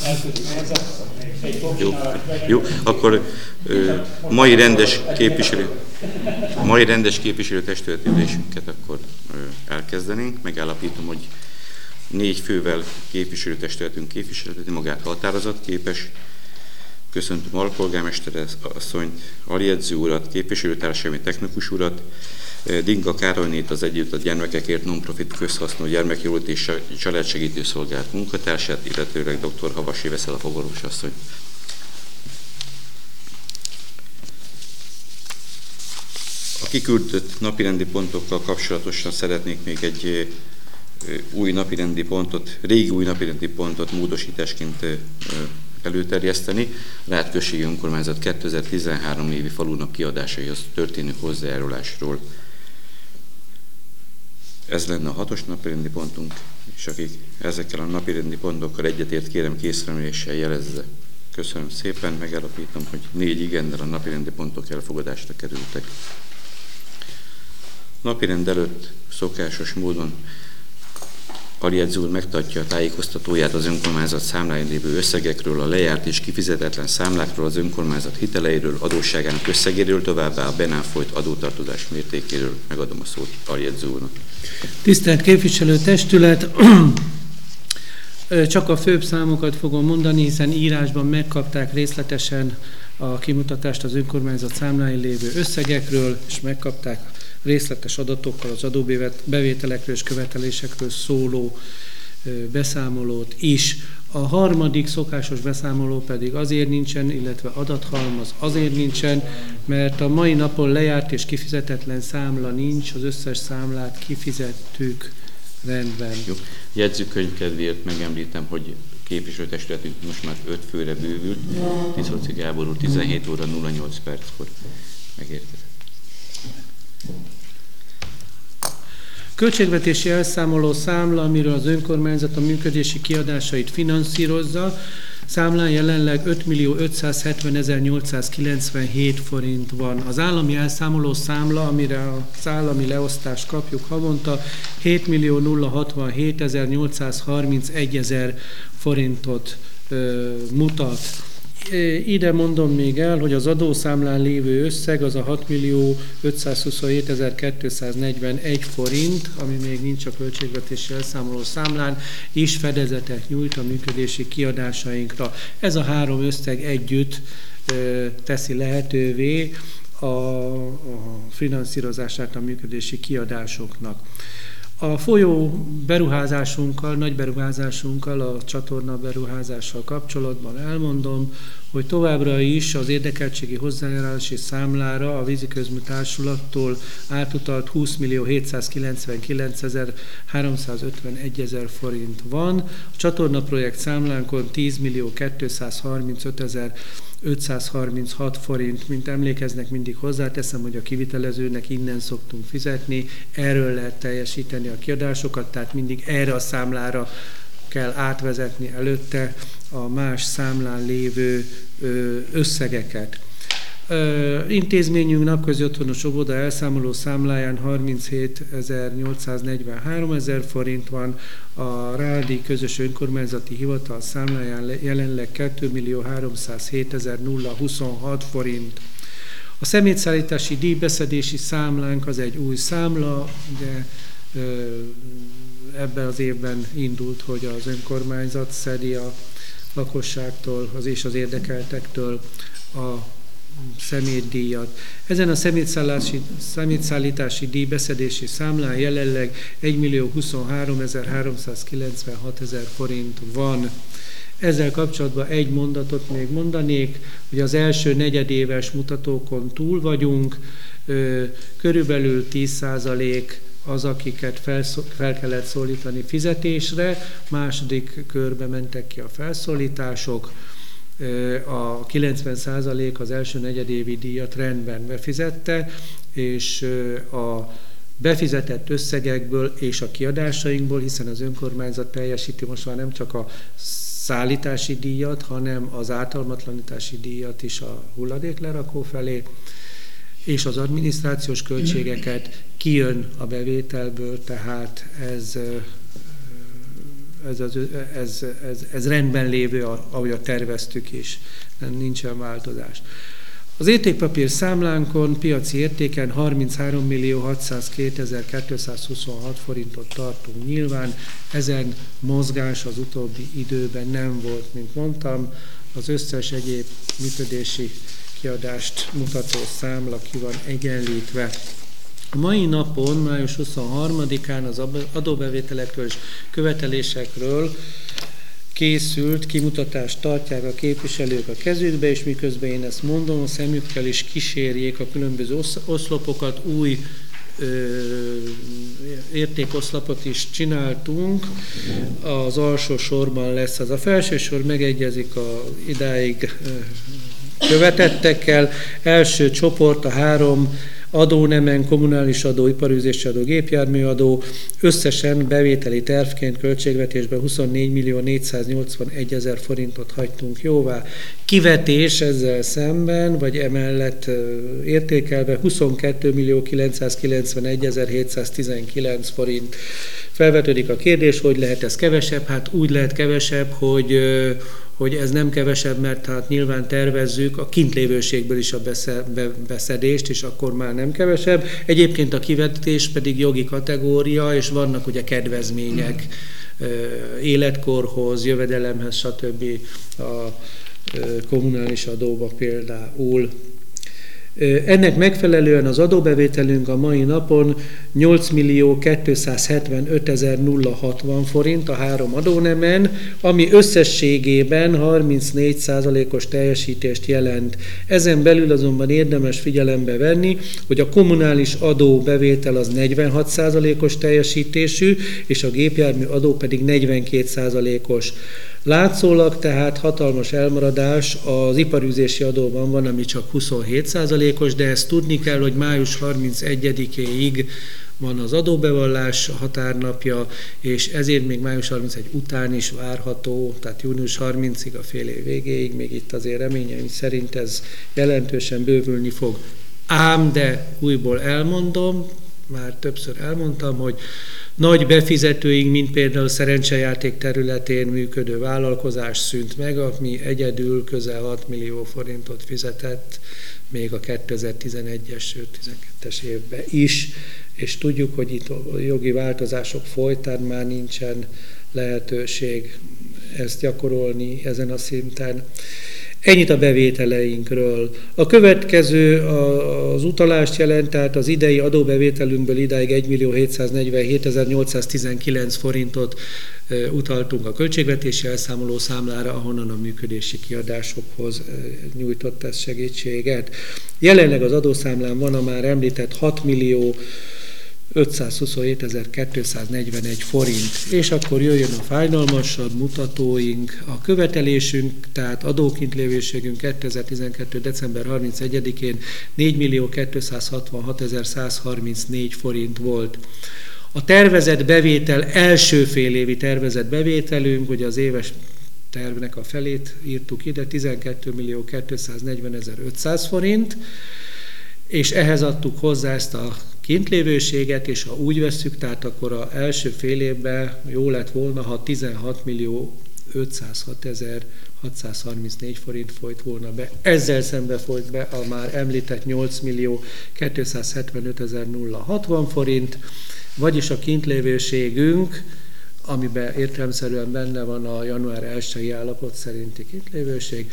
Jó, akkor mai rendes képviselőtestületi ülésünket akkor elkezdenénk. Megállapítom, hogy 4 fővel képviselőtestületünk képviselteti magát határozatképes. Köszöntöm alpolgármester asszonyt, aljegyző urat, képviselőtársaimi technikus urat, Dinka Károlynét, az Együtt Gyermekekért non-profit közhasznú gyermekjólét és családsegítő szolgálat munkatársát, illetőleg dr. Havasi Veszela fogorvos asszony. A kiküldött napirendi pontokkal kapcsolatosan szeretnék még egy régi új napirendi pontot módosításként előterjeszteni. Rád községi önkormányzat 2013 évi falunak kiadásaihoz történő hozzájárulásról. Ez lenne a 6. napirendi pontunk, és akik ezekkel a napirendi pontokkal egyetért, kérem készfelemeléssel jelezze. Köszönöm szépen, megállapítom, hogy 4 igennel a napirendi pontok elfogadásra kerültek. Napirend előtt szokásos módon aljegyző úr megtartja a tájékoztatóját az önkormányzat számláin lévő összegekről, a lejárt és kifizetetlen számlákról, az önkormányzat hiteleiről, adósságának összegéről, továbbá a be nem folyt adótartozás mértékéről. Megadom a szót aljegyző úrnak. Tisztelt képviselőtestület! Csak a főbb számokat fogom mondani, hiszen írásban megkapták részletesen a kimutatást az önkormányzat számláin lévő összegekről, és megkapták részletes adatokkal az adóbevételekről és követelésekről szóló beszámolót is. A harmadik szokásos beszámoló pedig azért nincsen, illetve adathalmaz azért nincsen, mert a mai napon lejárt és kifizetetlen számla nincs, az összes számlát kifizettük rendben. Jó. Jegyzőkönyv kedvéért megemlítem, hogy képviselőtestületünk most már 5 főre bővült. Tiszolci Gábor úr 17 óra 08 perckor megérkezett. Költségvetési elszámoló számla, amiről az önkormányzat a működési kiadásait finanszírozza, számlán jelenleg 5.570.897 forint van. Az állami elszámoló számla, amire az állami leosztást kapjuk havonta, 7.067.831 forintot mutat. Ide mondom még el, hogy az adószámlán lévő összeg az a 6.527.241 forint, ami még nincs a költségvetési elszámoló számlán, is fedezetet nyújt a működési kiadásainkra. Ez a 3 összeg együtt teszi lehetővé a finanszírozását a működési kiadásoknak. A folyó beruházásunkkal, nagy beruházásunkkal, a csatorna beruházással kapcsolatban elmondom, hogy továbbra is az érdekeltségi hozzájárulási számlára a Víziközmű Társulattól átutalt 20.799.351 forint van. A csatorna projekt számlánkon 10.235.536 forint, mint emlékeznek, mindig hozzáteszem, hogy a kivitelezőnek innen szoktunk fizetni, erről lehet teljesíteni a kiadásokat, tehát mindig erre a számlára kell átvezetni előtte a más számlán lévő összegeket. Intézményünk napközi otthonos óvoda elszámoló számláján 37.843 forint van, a Rádi Közös Önkormányzati Hivatal számláján jelenleg 2.307.026 forint. A szemétszállítási díjbeszedési számlánk az egy új számla, de ebben az évben indult, hogy az önkormányzat szedi a lakosságtól és az érdekeltektől a szemétdíjat. Ezen a szemétszállítási díjbeszedési számlán jelenleg 1.023.396 forint van. Ezzel kapcsolatban egy mondatot még mondanék, hogy az első negyedéves mutatókon túl vagyunk, körülbelül 10% az, akiket fel kellett szólítani fizetésre, második körbe mentek ki a felszólítások, a 90% az első negyedévi díjat rendben befizette, és a befizetett összegekből és a kiadásainkból, hiszen az önkormányzat teljesíti most már nem csak a szállítási díjat, hanem az ártalmatlanítási díjat is a hulladéklerakó felé, és az adminisztrációs költségeket kijön a bevételből, tehát ez ez rendben lévő, ahogy terveztük is, nincsen változás. Az értékpapír számlánkon piaci értéken 33.602.226 forintot tartunk nyilván. Ezen mozgás az utóbbi időben nem volt, mint mondtam. Az összes egyéb működési kiadást mutató számla ki van egyenlítve. A mai napon, május 23-án az adóbevételekről és követelésekről készült kimutatást tartják a képviselők a kezükbe, és miközben én ezt mondom, a szemükkel is kísérjék a különböző oszlopokat, új értékoszlopot is csináltunk. Az alsó sorban lesz az. A felső sor megegyezik a idáig követettekkel. Első csoport a 3 adónemen, kommunális adó, iparűzési adó, gépjárműadó, összesen bevételi tervként költségvetésben 24.481.000 forintot hagytunk jóvá. Kivetés ezzel szemben, vagy emellett értékelve 22.991.719 forint. Felvetődik a kérdés, hogy lehet ez kevesebb? Hát úgy lehet kevesebb, hogy ez nem kevesebb, mert hát nyilván tervezzük a kintlévőségből is a beszedést, és akkor már nem kevesebb. Egyébként a kivetés pedig jogi kategória, és vannak ugye kedvezmények életkorhoz, jövedelemhez, stb. A kommunális adóba például. Ennek megfelelően az adóbevételünk a mai napon 8.275.060 forint a 3 adónemen, ami összességében 34%-os teljesítést jelent. Ezen belül azonban érdemes figyelembe venni, hogy a kommunális adóbevétel az 46%-os teljesítésű, és a gépjármű adó pedig 42%-os. Látszólag tehát hatalmas elmaradás az iparűzési adóban van, ami csak 27%-os, de ezt tudni kell, hogy május 31-éig van az adóbevallás határnapja, és ezért még május 31 után is várható, tehát június 30-ig, a fél év végéig, még itt azért reményeim szerint ez jelentősen bővülni fog. Ám, de újból elmondom, már többször elmondtam, hogy nagy befizetőink, mint például szerencsejáték területén működő vállalkozás szűnt meg, ami egyedül közel 6 millió forintot fizetett még a 2011-es, sőt 12-es évben is, és tudjuk, hogy itt jogi változások folytán már nincsen lehetőség ezt gyakorolni ezen a szinten. Ennyit a bevételeinkről. A következő az utalást jelent, tehát az idei adóbevételünkből idáig 1.647.819 forintot utaltunk a költségvetési elszámoló számlára, ahonnan a működési kiadásokhoz nyújtott ez segítséget. Jelenleg az adószámlán van a már említett 6.527.241 forint. És akkor jöjjön a fájdalmasabb mutatóink, a követelésünk, tehát adókintlévőségünk 2012. december 31-én 4.266.134 forint volt. A tervezett bevétel, első félévi tervezett bevételünk, ugye az éves tervnek a felét írtuk ide, 12.240.500 forint, és ehhez adtuk hozzá ezt a kintlévőséget, és ha úgy vesszük, tehát akkor az első fél évben jó lett volna, ha 16.506.634 forint folyt volna be. Ezzel szembe folyt be a már említett 8.275.060 forint, vagyis a kintlévőségünk, amiben értelemszerűen benne van a január 1-i állapot szerinti kintlévőség,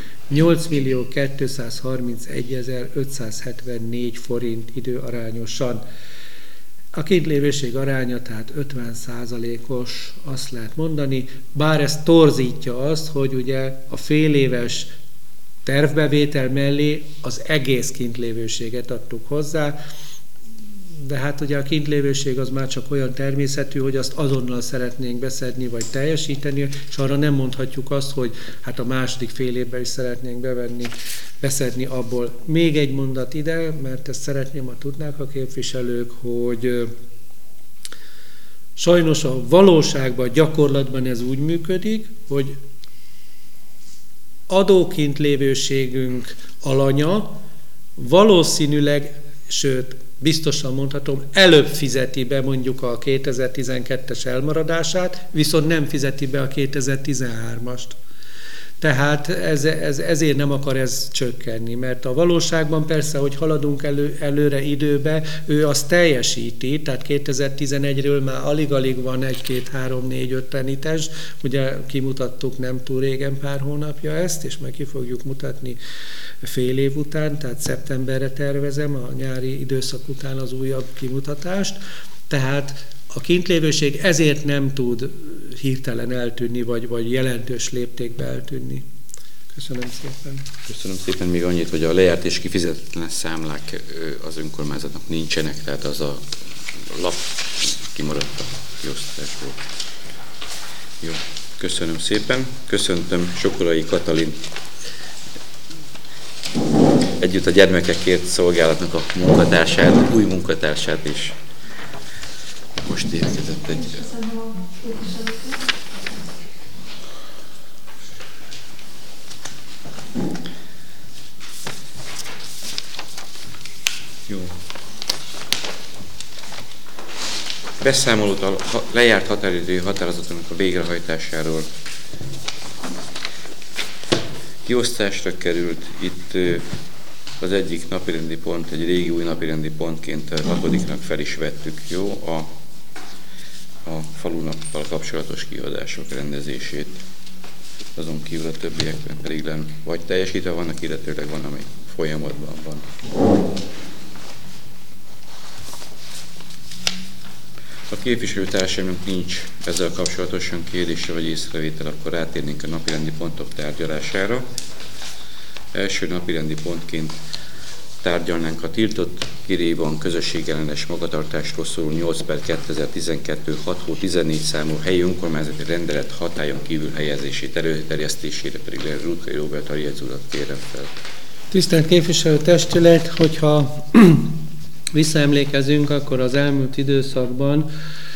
8.231.574 forint időarányosan. A kintlévőség aránya tehát 50%-os, azt lehet mondani, bár ez torzítja azt, hogy ugye a féléves tervbevétel mellé az egész kintlévőséget adtuk hozzá, de hát ugye a kintlévőség az már csak olyan természetű, hogy azt azonnal szeretnénk beszedni vagy teljesíteni, és arra nem mondhatjuk azt, hogy hát a második fél évben is szeretnénk beszedni abból. Még egy mondat ide, mert ezt szeretném, ha tudnák a képviselők, hogy sajnos a valóságban, gyakorlatban ez úgy működik, hogy adókintlévőségünk alanya valószínűleg, sőt, biztosan mondhatom, előbb fizeti be mondjuk a 2012-es elmaradását, viszont nem fizeti be a 2013-ast. Tehát ezért nem akar ez csökkenni, mert a valóságban persze, hogy haladunk előre időbe, ő azt teljesíti, tehát 2011-ről már alig-alig van 1, 2, 3, 4, 5 renitens, ugye kimutattuk nem túl régen, pár hónapja ezt, és meg ki fogjuk mutatni fél év után, tehát szeptemberre tervezem, a nyári időszak után az újabb kimutatást, tehát a kintlévőség ezért nem tud hirtelen eltűnni, vagy jelentős léptékbe eltűnni. Köszönöm szépen. Köszönöm szépen. Még annyit, hogy a lejárt és kifizetetlen számlák az önkormányzatnak nincsenek, tehát az a lap kimaradt a kiosztásból. Jó, köszönöm szépen. Köszöntöm Sokolai Katalin együtt a Gyermekekért Szolgálatnak a munkatársát, új munkatársát is. Most érkezett egy... Jó. Beszámolót a lejárt határidő határozatának a végrehajtásáról. Kiosztásra került itt az egyik napirendi pont, egy régi új napirendi pontként a 6-nak fel is vettük, jó, a falunappal kapcsolatos kiadások rendezését. Azon kívül a többiekben pedig vagy teljesítve vannak, illetőleg van, ami folyamatban van. A képviselőtársaimnak nincs ezzel kapcsolatosan kérdése vagy észrevétel, akkor rátérnénk a napirendi pontok tárgyalására. Első napirendi pontként tárgyalnánk a tiltott Kiréban közösségellenes magatartásról szóló 8/2012 6 hó 14 számú helyi önkormányzati rendelet hatályon kívül helyezését előterjesztésére pedig Rutkai Róbert Ariec urat kérem fel. Tisztelt képviselőtestület, hogyha visszaemlékezünk, akkor az elmúlt időszakban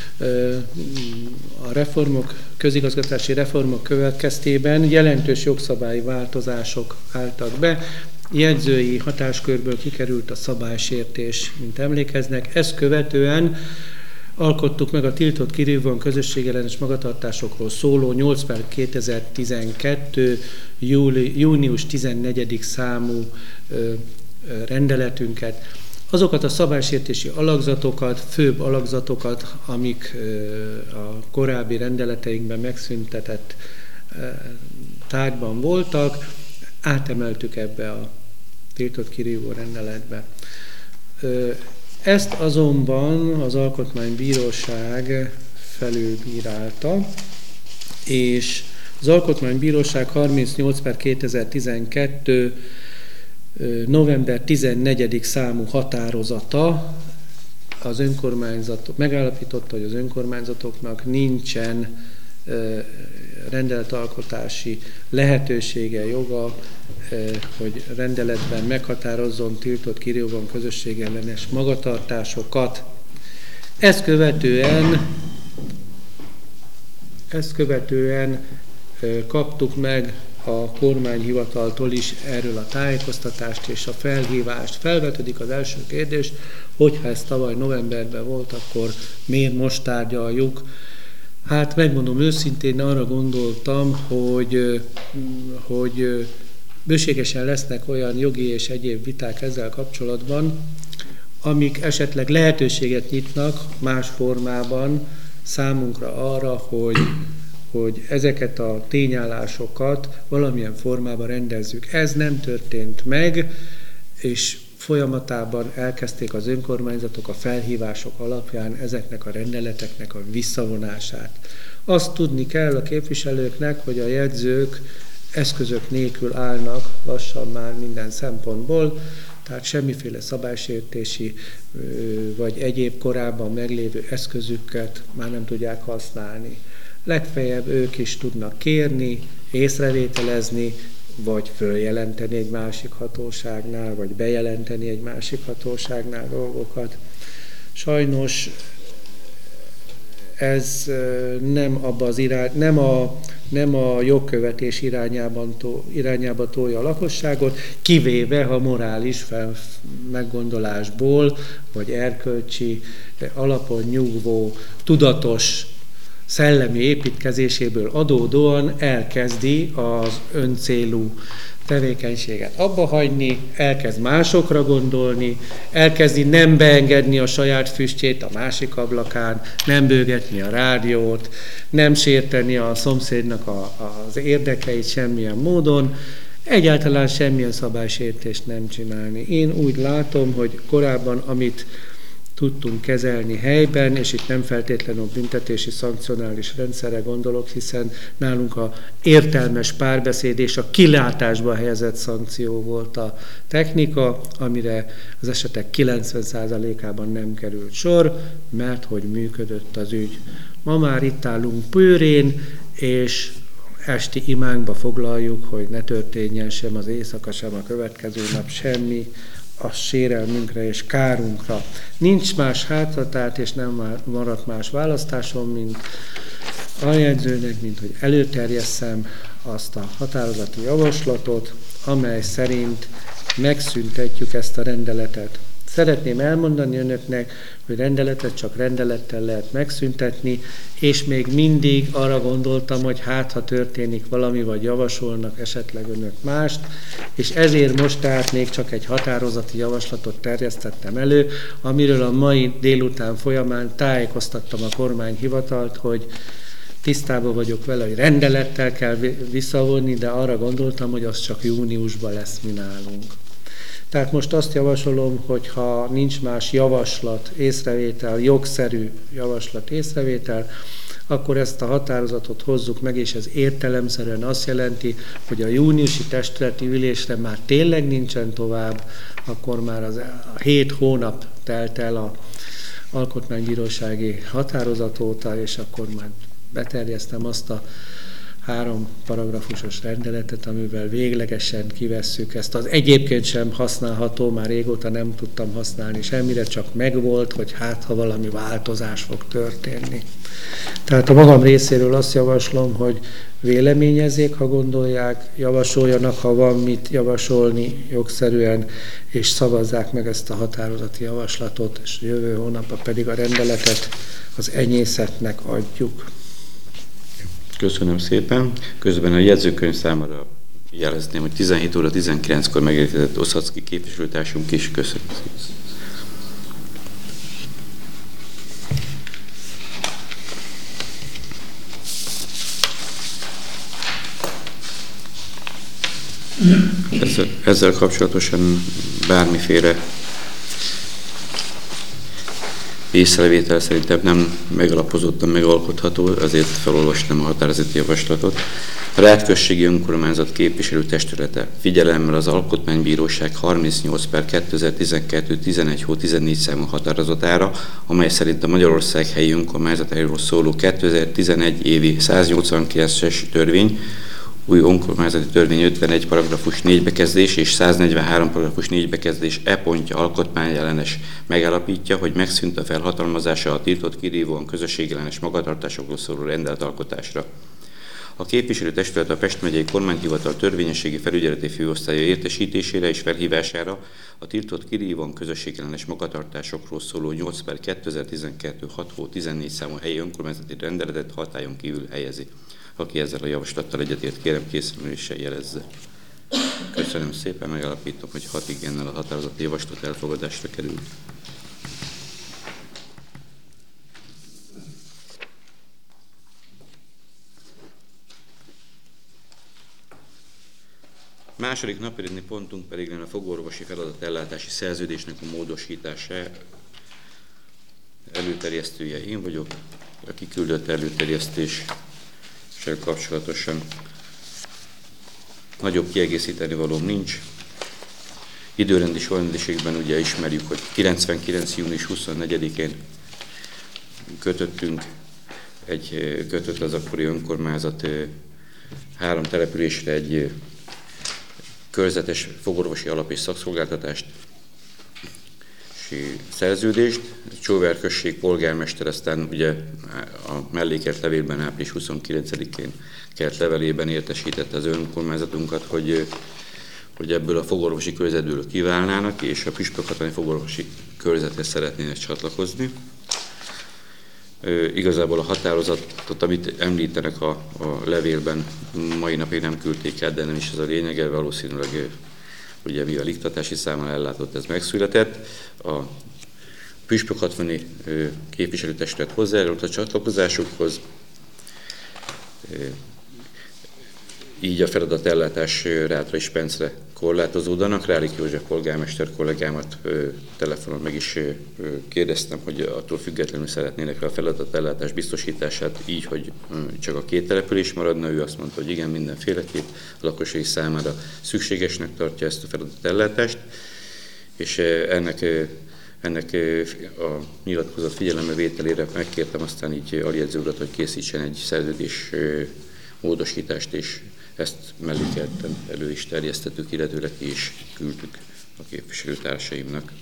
a reformok, közigazgatási reformok következtében jelentős jogszabályi változások álltak be. Jegyzői hatáskörből kikerült a szabálysértés, mint emlékeznek. Ezt követően alkottuk meg a tiltott Kiréban közösségellenes magatartásokról szóló 8/2012. június 14. számú rendeletünket. Azokat a szabálysértési alakzatokat, főbb alakzatokat, amik a korábbi rendeleteinkben megszüntetett tárgyban voltak, átemeltük ebbe a tiltott kirívó rendeletbe. Ezt azonban az Alkotmánybíróság felülbírálta, és az Alkotmánybíróság 38/2012 november 14. számú határozata az önkormányzatok megállapította, hogy az önkormányzatoknak nincsen rendeletalkotási lehetősége, joga, hogy rendeletben meghatározzon tiltott Kiréban közösségellenes magatartásokat. Ezt követően kaptuk meg a kormányhivataltól is erről a tájékoztatást és a felhívást. Felvetődik az első kérdés, hogyha ez tavaly novemberben volt, akkor miért most tárgyaljuk? Hát megmondom őszintén, arra gondoltam, hogy bőségesen lesznek olyan jogi és egyéb viták ezzel kapcsolatban, amik esetleg lehetőséget nyitnak más formában számunkra arra, hogy ezeket a tényállásokat valamilyen formában rendezzük. Ez nem történt meg, és folyamatában elkezdték az önkormányzatok a felhívások alapján ezeknek a rendeleteknek a visszavonását. Azt tudni kell a képviselőknek, hogy a jegyzők eszközök nélkül állnak lassan már minden szempontból, tehát semmiféle szabálysértési vagy egyéb korábban meglévő eszközüket már nem tudják használni. Legfeljebb ők is tudnak kérni, észrevételezni, vagy följelenteni egy másik hatóságnál, vagy bejelenteni egy másik hatóságnál dolgokat. Sajnos ez nem a jogkövetés irányába tolja a lakosságot, kivéve ha morális meggondolásból, vagy erkölcsi alapon nyugvó, tudatos szellemi építkezéséből adódóan elkezdi az öncélú tevékenységet abba hagyni, elkezd másokra gondolni, elkezdi nem beengedni a saját füstjét a másik ablakán, nem bőgetni a rádiót, nem sérteni a szomszédnak az érdekeit semmilyen módon, egyáltalán semmilyen szabálysértést nem csinálni. Én úgy látom, hogy korábban, amit tudtunk kezelni helyben, és itt nem feltétlenül büntetési, szankcionális rendszerre gondolok, hiszen nálunk a értelmes párbeszéd és a kilátásba helyezett szankció volt a technika, amire az esetek 90%-ában nem került sor, mert hogy működött az ügy. Ma már itt állunk Pőrén, és esti imánkba foglaljuk, hogy ne történjen sem az éjszaka, sem a következő nap semmi, a sérelmünkre és kárunkra. Nincs más hátratárt, és nem maradt más választásom, mint aljegyzőnek, mint hogy előterjesszem azt a határozati javaslatot, amely szerint megszüntetjük ezt a rendeletet. Szeretném elmondani önöknek, hogy rendeletet csak rendelettel lehet megszüntetni, és még mindig arra gondoltam, hogy ha történik valami, vagy javasolnak esetleg önök mást, és ezért most tehát még csak egy határozati javaslatot terjesztettem elő, amiről a mai délután folyamán tájékoztattam a kormányhivatalt, hogy tisztában vagyok vele, hogy rendelettel kell visszavonni, de arra gondoltam, hogy az csak júniusban lesz mi nálunk. Tehát most azt javasolom, hogy ha nincs más javaslat, észrevétel, jogszerű javaslat, észrevétel, akkor ezt a határozatot hozzuk meg, és ez értelemszerűen azt jelenti, hogy a júniusi testületi ülésre már tényleg nincsen tovább, akkor már a 7 hónap telt el az alkotmánybírósági határozat óta, és akkor már beterjesztem azt a 3 paragrafusos rendeletet, amivel véglegesen kivesszük ezt. Az egyébként sem használható, már régóta nem tudtam használni semmire, csak megvolt, hogy ha valami változás fog történni. Tehát a magam részéről azt javaslom, hogy véleményezzék, ha gondolják, javasoljanak, ha van mit javasolni jogszerűen, és szavazzák meg ezt a határozati javaslatot, és jövő hónapban pedig a rendeletet az enyészetnek adjuk. Köszönöm szépen. Közben a jegyzőkönyv számára jelezném, hogy 17 óra 19-kor megérkezett Oszacki képviselőtársunk is. Köszönöm szépen. Ezzel kapcsolatosan bármiféle észrevétel szerintem nem megalapozottan megalkotható, ezért felolvastam a határozati javaslatot. A Rátközségi Önkormányzat képviselőtestülete figyelemmel az Alkotmánybíróság 38/2012 11 hó 14 számú határozatára, amely szerint a Magyarország helyi önkormányzatáról szóló 2011 évi 189-es törvény, új önkormányzati törvény 51 paragrafus 4 bekezdés és 143 paragrafus 4 bekezdés pontja alkotmányellenes megállapítja, hogy megszűnt a felhatalmazása a tiltott kirívóan közösségellenes magatartásokról szóló rendeltalkotásra. A képviselőtestület a Pest megyei kormányhivatal törvényességi felügyeleti főosztálya értesítésére és felhívására a tiltott kirívóan közösségellenes magatartásokról szóló 8/2012 6 hó 14 számú helyi önkormányzati rendeletet hatályon kívül helyezi. Aki ezzel a javaslattal egyetért, kérem készülősen jelezze. Köszönöm szépen, megállapítom, hogy 6 igennel a határozati javaslat elfogadásra kerül. Második napirendi pontunk pedig a fogorvosi feladatellátási szerződésnek a módosítása. Előterjesztője én vagyok, a kiküldött előterjesztéssel kapcsolatosan nagyobb kiegészíteni valóm nincs. Időrendi sorrendiségben ugye ismerjük, hogy 99. június 24-én kötött az akkori önkormányzat 3 településre egy körzetes fogorvosi alap- és szakszolgáltatást, és szerződést. Csóvár község polgármester aztán ugye a mellékelt levélben április 29-én kelt levelében értesítette az önkormányzatunkat, hogy ebből a fogorvosi körzetből kiválnának, és a püspökhatani fogorvosi körzethez szeretnének csatlakozni. Igazából a határozatot, amit említenek a levélben, mai napig nem küldték el, de nem is ez a lényege, valószínűleg ugye mivel iktatási számmal ellátott, ez megszületett. A püspökhatvani képviselőtestület hozzájárult a csatlakozásukhoz, így a feladatellátás Rátrai Spencre korlátozódanak. Rálik József polgármester kollégámat telefonon meg is kérdeztem, hogy attól függetlenül szeretnének a feladatellátás biztosítását így, hogy csak a 2 település maradna. Ő azt mondta, hogy igen, mindenféleképp a lakosai számára szükségesnek tartja ezt a feladatellátást, és ennek a nyilatkozat figyelembevételére megkértem aztán így aljegyző urat, hogy készítsen egy szerződés módosítást, és ezt mellékelten elő is terjesztettük, illetőleg ki is küldtük a képviselőtársaimnak.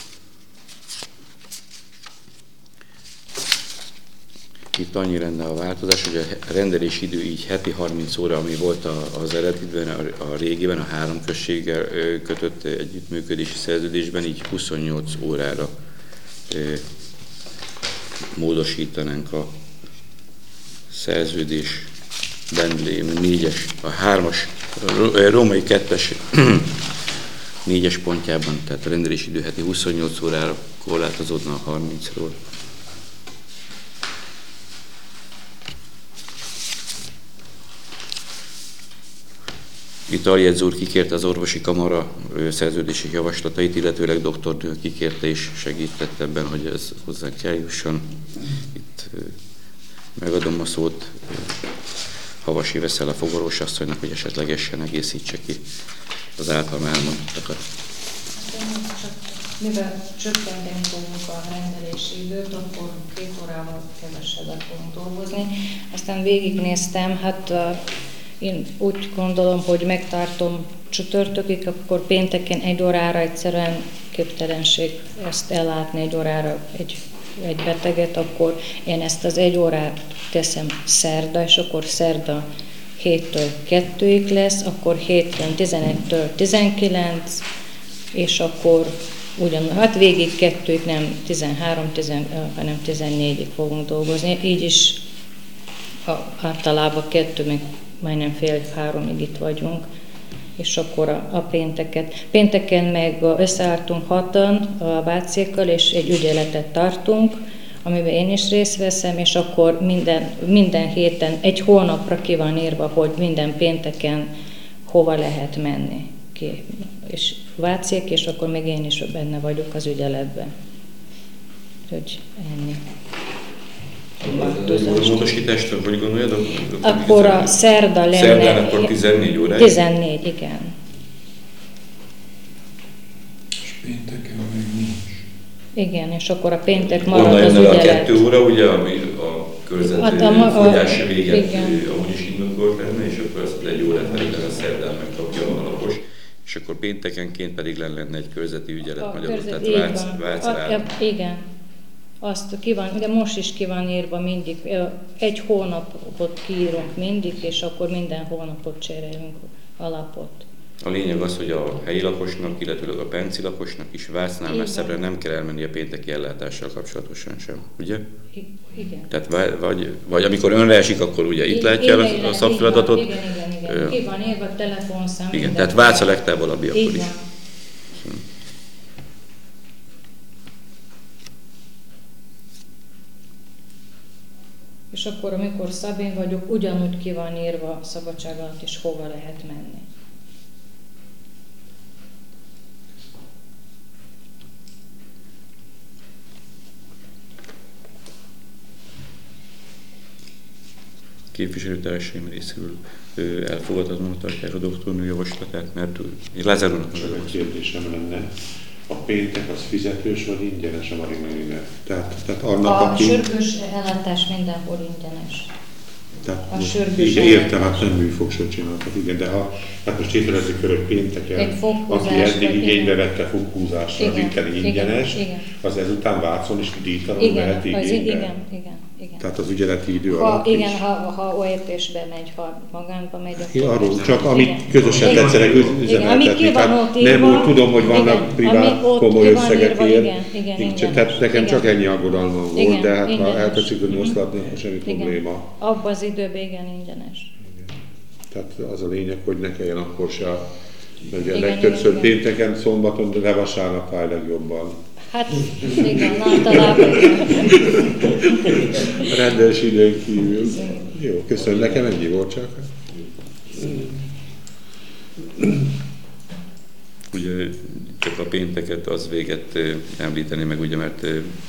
Itt annyi lenne a változás, hogy a rendelési idő így heti 30 óra, ami volt az eredetiben, a régiben, a 3 községgel kötött együttműködési szerződésben, így 28 órára módosítanánk a szerződés lévő 4-es, a 3-as, római 2-es 4-es pontjában, tehát a rendelési idő heti 28 órára korlátozódna a 30-ról. Itt aljegyző úr kikérte az orvosi kamara szerződési javaslatait, illetőleg doktornő kikérte és segített ebben, hogy ez hozzánk eljusson. Itt megadom a szót Havasi Veszel a fogorvosasszonynak, hogy esetlegesen egészítse ki az általam elmondottakat. Mivel csökkenteni fogunk a rendelési időt, akkor 2 órával kevesebbet fogunk dolgozni. Aztán végignéztem, hát én úgy gondolom, hogy megtartom csütörtökig, akkor pénteken 1 órára egyszerűen képtelenség ezt ellátni 1 órára egy beteget, akkor én ezt az 1 órát teszem szerda, és akkor szerda 7-től 2-ig lesz, akkor hétfőn 11-től 19, és akkor hát végig 2-ig, nem 13, hanem 14-ig fogunk dolgozni. Így is általában 2, meg majdnem fél 3-ig itt vagyunk, és akkor a pénteken meg összeálltunk 6-an a bácsékkal, és egy ügyeletet tartunk, amiben én is részt veszem, és akkor minden héten, 1 hónapra ki van írva, hogy minden pénteken hova lehet menni ki. És Vácék, és akkor még én is benne vagyok az ügyeletben. Úgyhogy ennyi. A módosítást, hogy gondoljad? Akkor a szerda lenne. Szerdán akkor 14 óráig? 14, igen. És pénteken még nincs. Igen, és akkor a péntek marad az ügyelet. ügyelet. A 2 óra, ugye, ami a körzet Hát fogyása véget igen. amúgy is indokolt lenne, és akkor azt 1 órát pedig a szerdán megkapja a lakos, és akkor péntekenként pedig lenne egy körzeti ügyelet magyarul, tehát Vácra. Igen. Azt ki van, de most is ki van írva mindig, 1 hónapot kiírunk mindig, és akkor minden hónapot cserélünk alapot. A lényeg az, hogy a helyi lakosnak, illetőleg a penci lakosnak is Vácnál messzebbre nem kell elmenni a pénteki ellátással kapcsolatosan sem, ugye? Igen. Tehát vagy amikor önre esik, akkor ugye itt látja a szakfeladatot. Igen. Ki van írva, telefonszám. Igen, tehát Vác a legtávolabbi akkor is. És akkor, amikor Szabén vagyok, ugyanúgy ki van írva szabadság alatt is, hova lehet menni. Képviselőtársaim részéről elfogadhatónak tartják a doktornő javaslatát, mert Lázár úrnak meg a kérdésem lenne, a péntek az fizetős vagy ingyenes a Marinénél? Tehát annak, A sürgős ellátás mindenhol ingyenes. Tehát A most, sürgős igen, eljárás. értem, hát nem műfogsot csináltak, igen, de ha hát most tételezzük fel, hogy pénteken, Egy foghúzás, aki eddig vagy igénybe igen. vette foghúzásra, az Igen, itteni igen, ingyenes, igen. az ezután Vácon is díjtalanul vehet igénybe. Igen. Tehát az ügyeleti idő Ha, alatt igen, is. ha OEP-sbe megy, ha magánba megy, Ja, akkor... arról, csak igen. amit közösen Igen. tetszenek Igen, üzemeltetni. ami ki van ott Nem írva, úgy tudom, hogy vannak igen, privát ami ott komoly ki van összegek írva, ér. igen, Tehát nekem igen. csak ennyi aggodalmam volt, Igen, de hát ha ingyenes. el tetszik tudni oszlatni, akkor semmi Igen. probléma. Abban az időben igen ingyenes. Tehát az a lényeg, hogy ne kelljen akkor se, mert ugye Igen, legtöbbször igen. pénteken, szombaton, de vasárnap fáj legjobban. Hát igen, általában igen. Rendes időn kívül. Jó, köszönöm, nekem ennyi volt csak. Ugye csak a pénteket az véget említeni meg, ugye, mert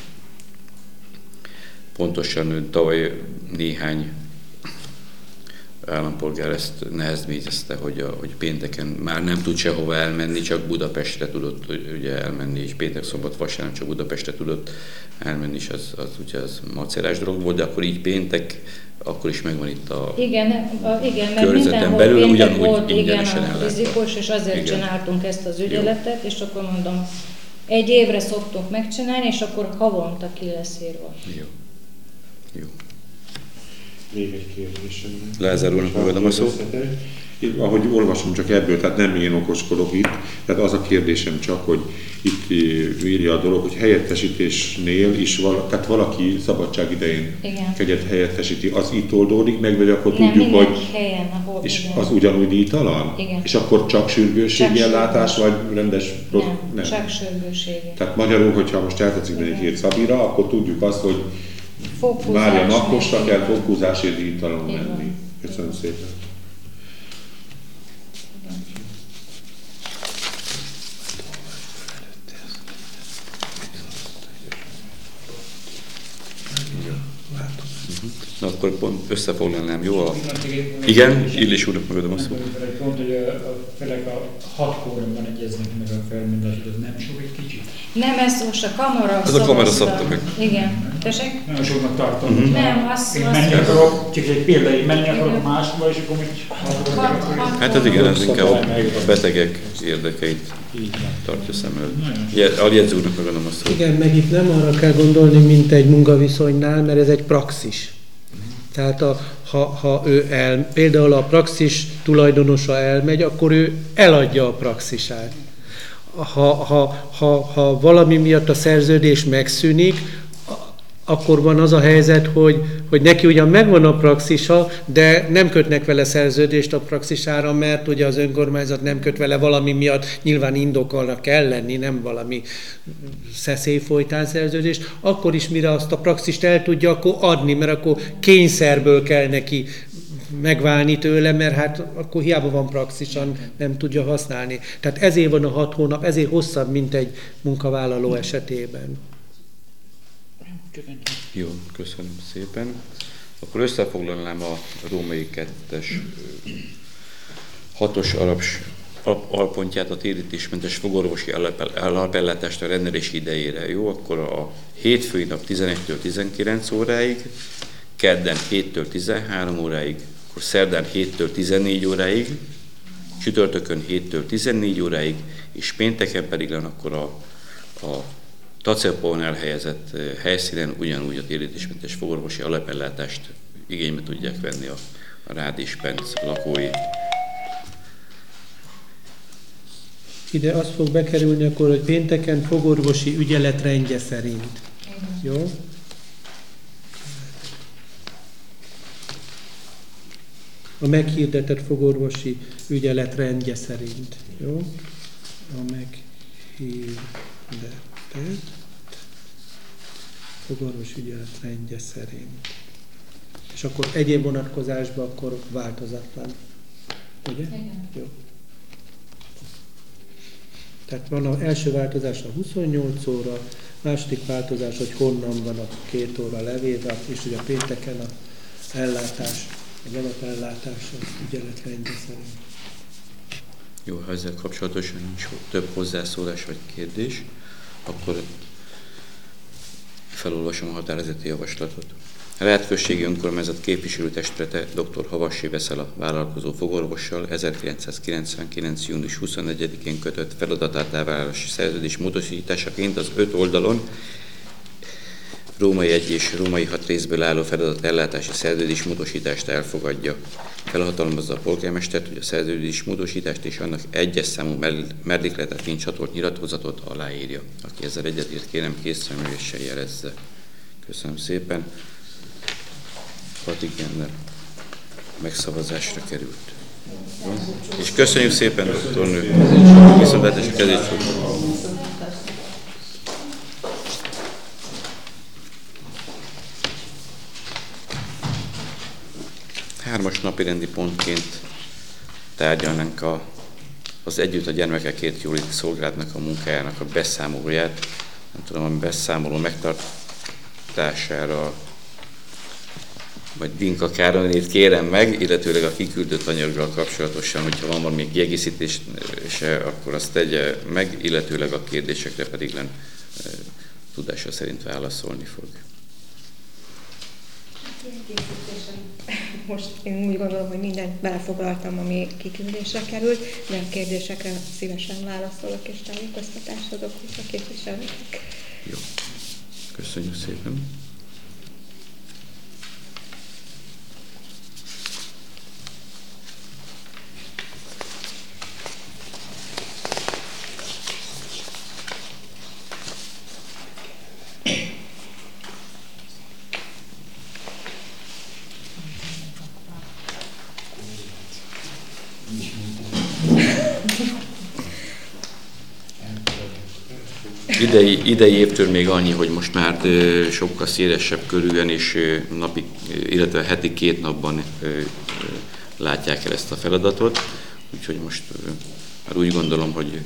pontosan tavaly néhány állampolgár ezt nehezményezte, hogy pénteken már nem tud sehova elmenni, csak Budapestre tudott ugye elmenni, és péntek, szombat, vasárnap csak Budapestre tudott elmenni, és az ugye az macerás dolog volt, de akkor így péntek, akkor is megvan itt a Igen, mert körzeten mindenhol belül péntek ugyanúgy volt, igen, ingyenesen a ellátva. fizikos, és azért Igen. csináltunk ezt az ügyeletet, és akkor mondom, egy évre szoktunk megcsinálni, és akkor havonta ki lesz írva. Jó. Jó. Még egy kérdésem. Lázár úrnak megadom a szót. Ahogy olvasom csak ebből, tehát nem én okoskodok itt, tehát az a kérdésem csak, hogy itt írja a dolog, hogy helyettesítésnél is tehát valaki szabadság idején Igen. kegyet helyettesíti, az itt oldódik meg, vagy akkor Nem, tudjuk, minden hogy helyen, ahol és igen. az ugyanúgy díjtalan? Igen. És akkor csak sürgősségi Csak ellátás, vagy rendes... Nem, csak sürgőségi. Tehát magyarul, hogyha most eltetszik Igen. menni két Szabira, akkor tudjuk azt, hogy Foghúzás, Mária naposra meg- kell foghúzásért díjtalanul Így van. menni. Köszönöm szépen. Na akkor pont összefoglalnám, jó? Igen, Illis úrnak megadom a szót. Pont, hogy főleg a 6 kórumban egyeznek meg a felmondásod, az nem sok egy kicsit? Nem, ez most a kamara Ez a kamara szavazta. szabta meg. Igen. Tessék? Nagyon soknak tartom. Nem, azt- Én azt- menni akarok, csak egy példa, én menni akarok Igen. máshova, és akkor még Hát ez igen, ez inkább a betegek érdekeit így van. tartja szem előtt. Aljegyző úrnak megadom a szót. Igen, meg itt nem arra kell gondolni, mint egy munkaviszonynál, mert ez egy praxis. Tehát ha ő például a praxis tulajdonosa elmegy, akkor ő eladja a praxisát. Ha valami miatt a szerződés megszűnik, akkor van az a helyzet, hogy neki ugyan megvan a praxisa, de nem kötnek vele szerződést a praxisára, mert ugye az önkormányzat nem köt vele valami miatt, nyilván indokolnak kell lenni, nem valami szeszélyfolytán szerződést, akkor is mire azt a praxist el tudja akkor adni, mert akkor kényszerből kell neki megválni tőle, mert hát akkor hiába van praxisan, nem tudja használni. Tehát ezért van a 6 hónap, ezért hosszabb, mint egy munkavállaló esetében. Jó, köszönöm szépen. Akkor összefoglalnám a római 2-es 6-os alpontját, a térítésmentes fogorvosi alapellátást a rendelési idejére. Jó, akkor a hétfői nap 11-től 19 óráig, kedden 7-től 13 óráig, akkor szerdán 7-től 14 óráig, csütörtökön 7-től 14 óráig, és pénteken pedig lenne akkor a Tacepon elhelyezett helyszínen ugyanúgy a térítésmentes fogorvosi alapellátást igénybe tudják venni a Rád és Penc lakói. Ide az fog bekerülni akkor, hogy pénteken fogorvosi ügyelet rendje szerint. Jó? A meghirdetett fogorvosi ügyelet rendje szerint. Jó? A meghirdetett fogorvosi ügyelet rendje szerint. És akkor egyéb vonatkozásban akkor változatlan. Ugye? Igen. Jó. Tehát van az első változás a 28 óra, második változás, hogy honnan van a 2 óra levéve, és ugye a pénteken a ellátás, az alapellátás az ügyeletrendje szerint. Jó, ha ezzel kapcsolatosan nincs több hozzászólás vagy kérdés, akkor felolvasom a határozati javaslatot. Rátközségi Önkormányzat képviselőtestülete dr. Havasi Veszela vállalkozó fogorvossal 1999. június 24-én kötött feladatátávállalási szerződés módosításaként az 5 oldalon római 1 és római 6 részből álló feladat ellátási szerződés módosítást elfogadja. Felhatalmazza a polgármestert, hogy a szerződés módosítást és annak 1-es számú mellékletet nincs csatolt nyilatkozatot aláírja. Aki ezzel egyetért, kérem készfemeléssel jelezze. Köszönöm szépen. 6 igennel megszavazásra került. És köszönjük szépen, doktornő. Viszontlátásra, kezét fogjuk. Hármas napirendi pontként tárgyalnánk az Együtt a gyermekekért jóléti szolgálatnak a munkájának a beszámolóját. Nem tudom, a beszámoló megtartására vagy Dinka Károlynét kérem meg, illetőleg a kiküldött anyaggal kapcsolatosan, hogyha van valami kiegészítés, akkor azt tegye meg, illetőleg a kérdésekre pedig tudása szerint válaszolni fog. Most én úgy gondolom, hogy mindent belefoglaltam, ami kiküldésre került, de a kérdésekre szívesen válaszolok és tájékoztatást adok a képviselőknek. Jó. Köszönjük szépen. Idei évtől még annyi, hogy most már sokkal szélesebb körűen és napi, illetve heti 2 napban látják el ezt a feladatot. Úgyhogy most már úgy gondolom, hogy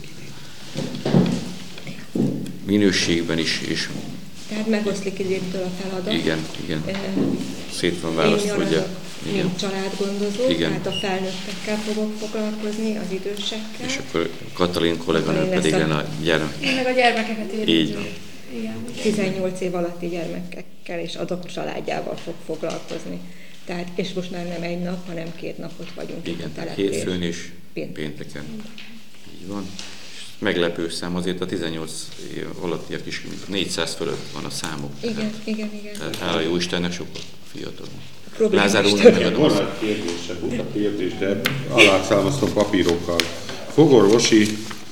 minőségben is. Tehát megoszlik időtől a feladat. Igen. Szét van választva, ugye? Mint családgondozó, igen. Tehát a felnőttekkel fogok foglalkozni, az idősekkel. És akkor Katalin kolléganő pedig lenne a gyermek. Én meg a gyermekeket érintő. Így van. Igen. 18 év alatti gyermekekkel és adott családjával fog foglalkozni. Tehát, és most már nem 1 nap, hanem 2 napot vagyunk itt a településen. Hétfőn és pénteken. Így van. Meglepő szám, azért a 18 év alattiak is 400 fölött van a számuk. Igen. Tehát hála jó Istennek sokkal fiatal. Lázár úr, van egy kérdés, de alászámoztam papírokkal. Fogorvosi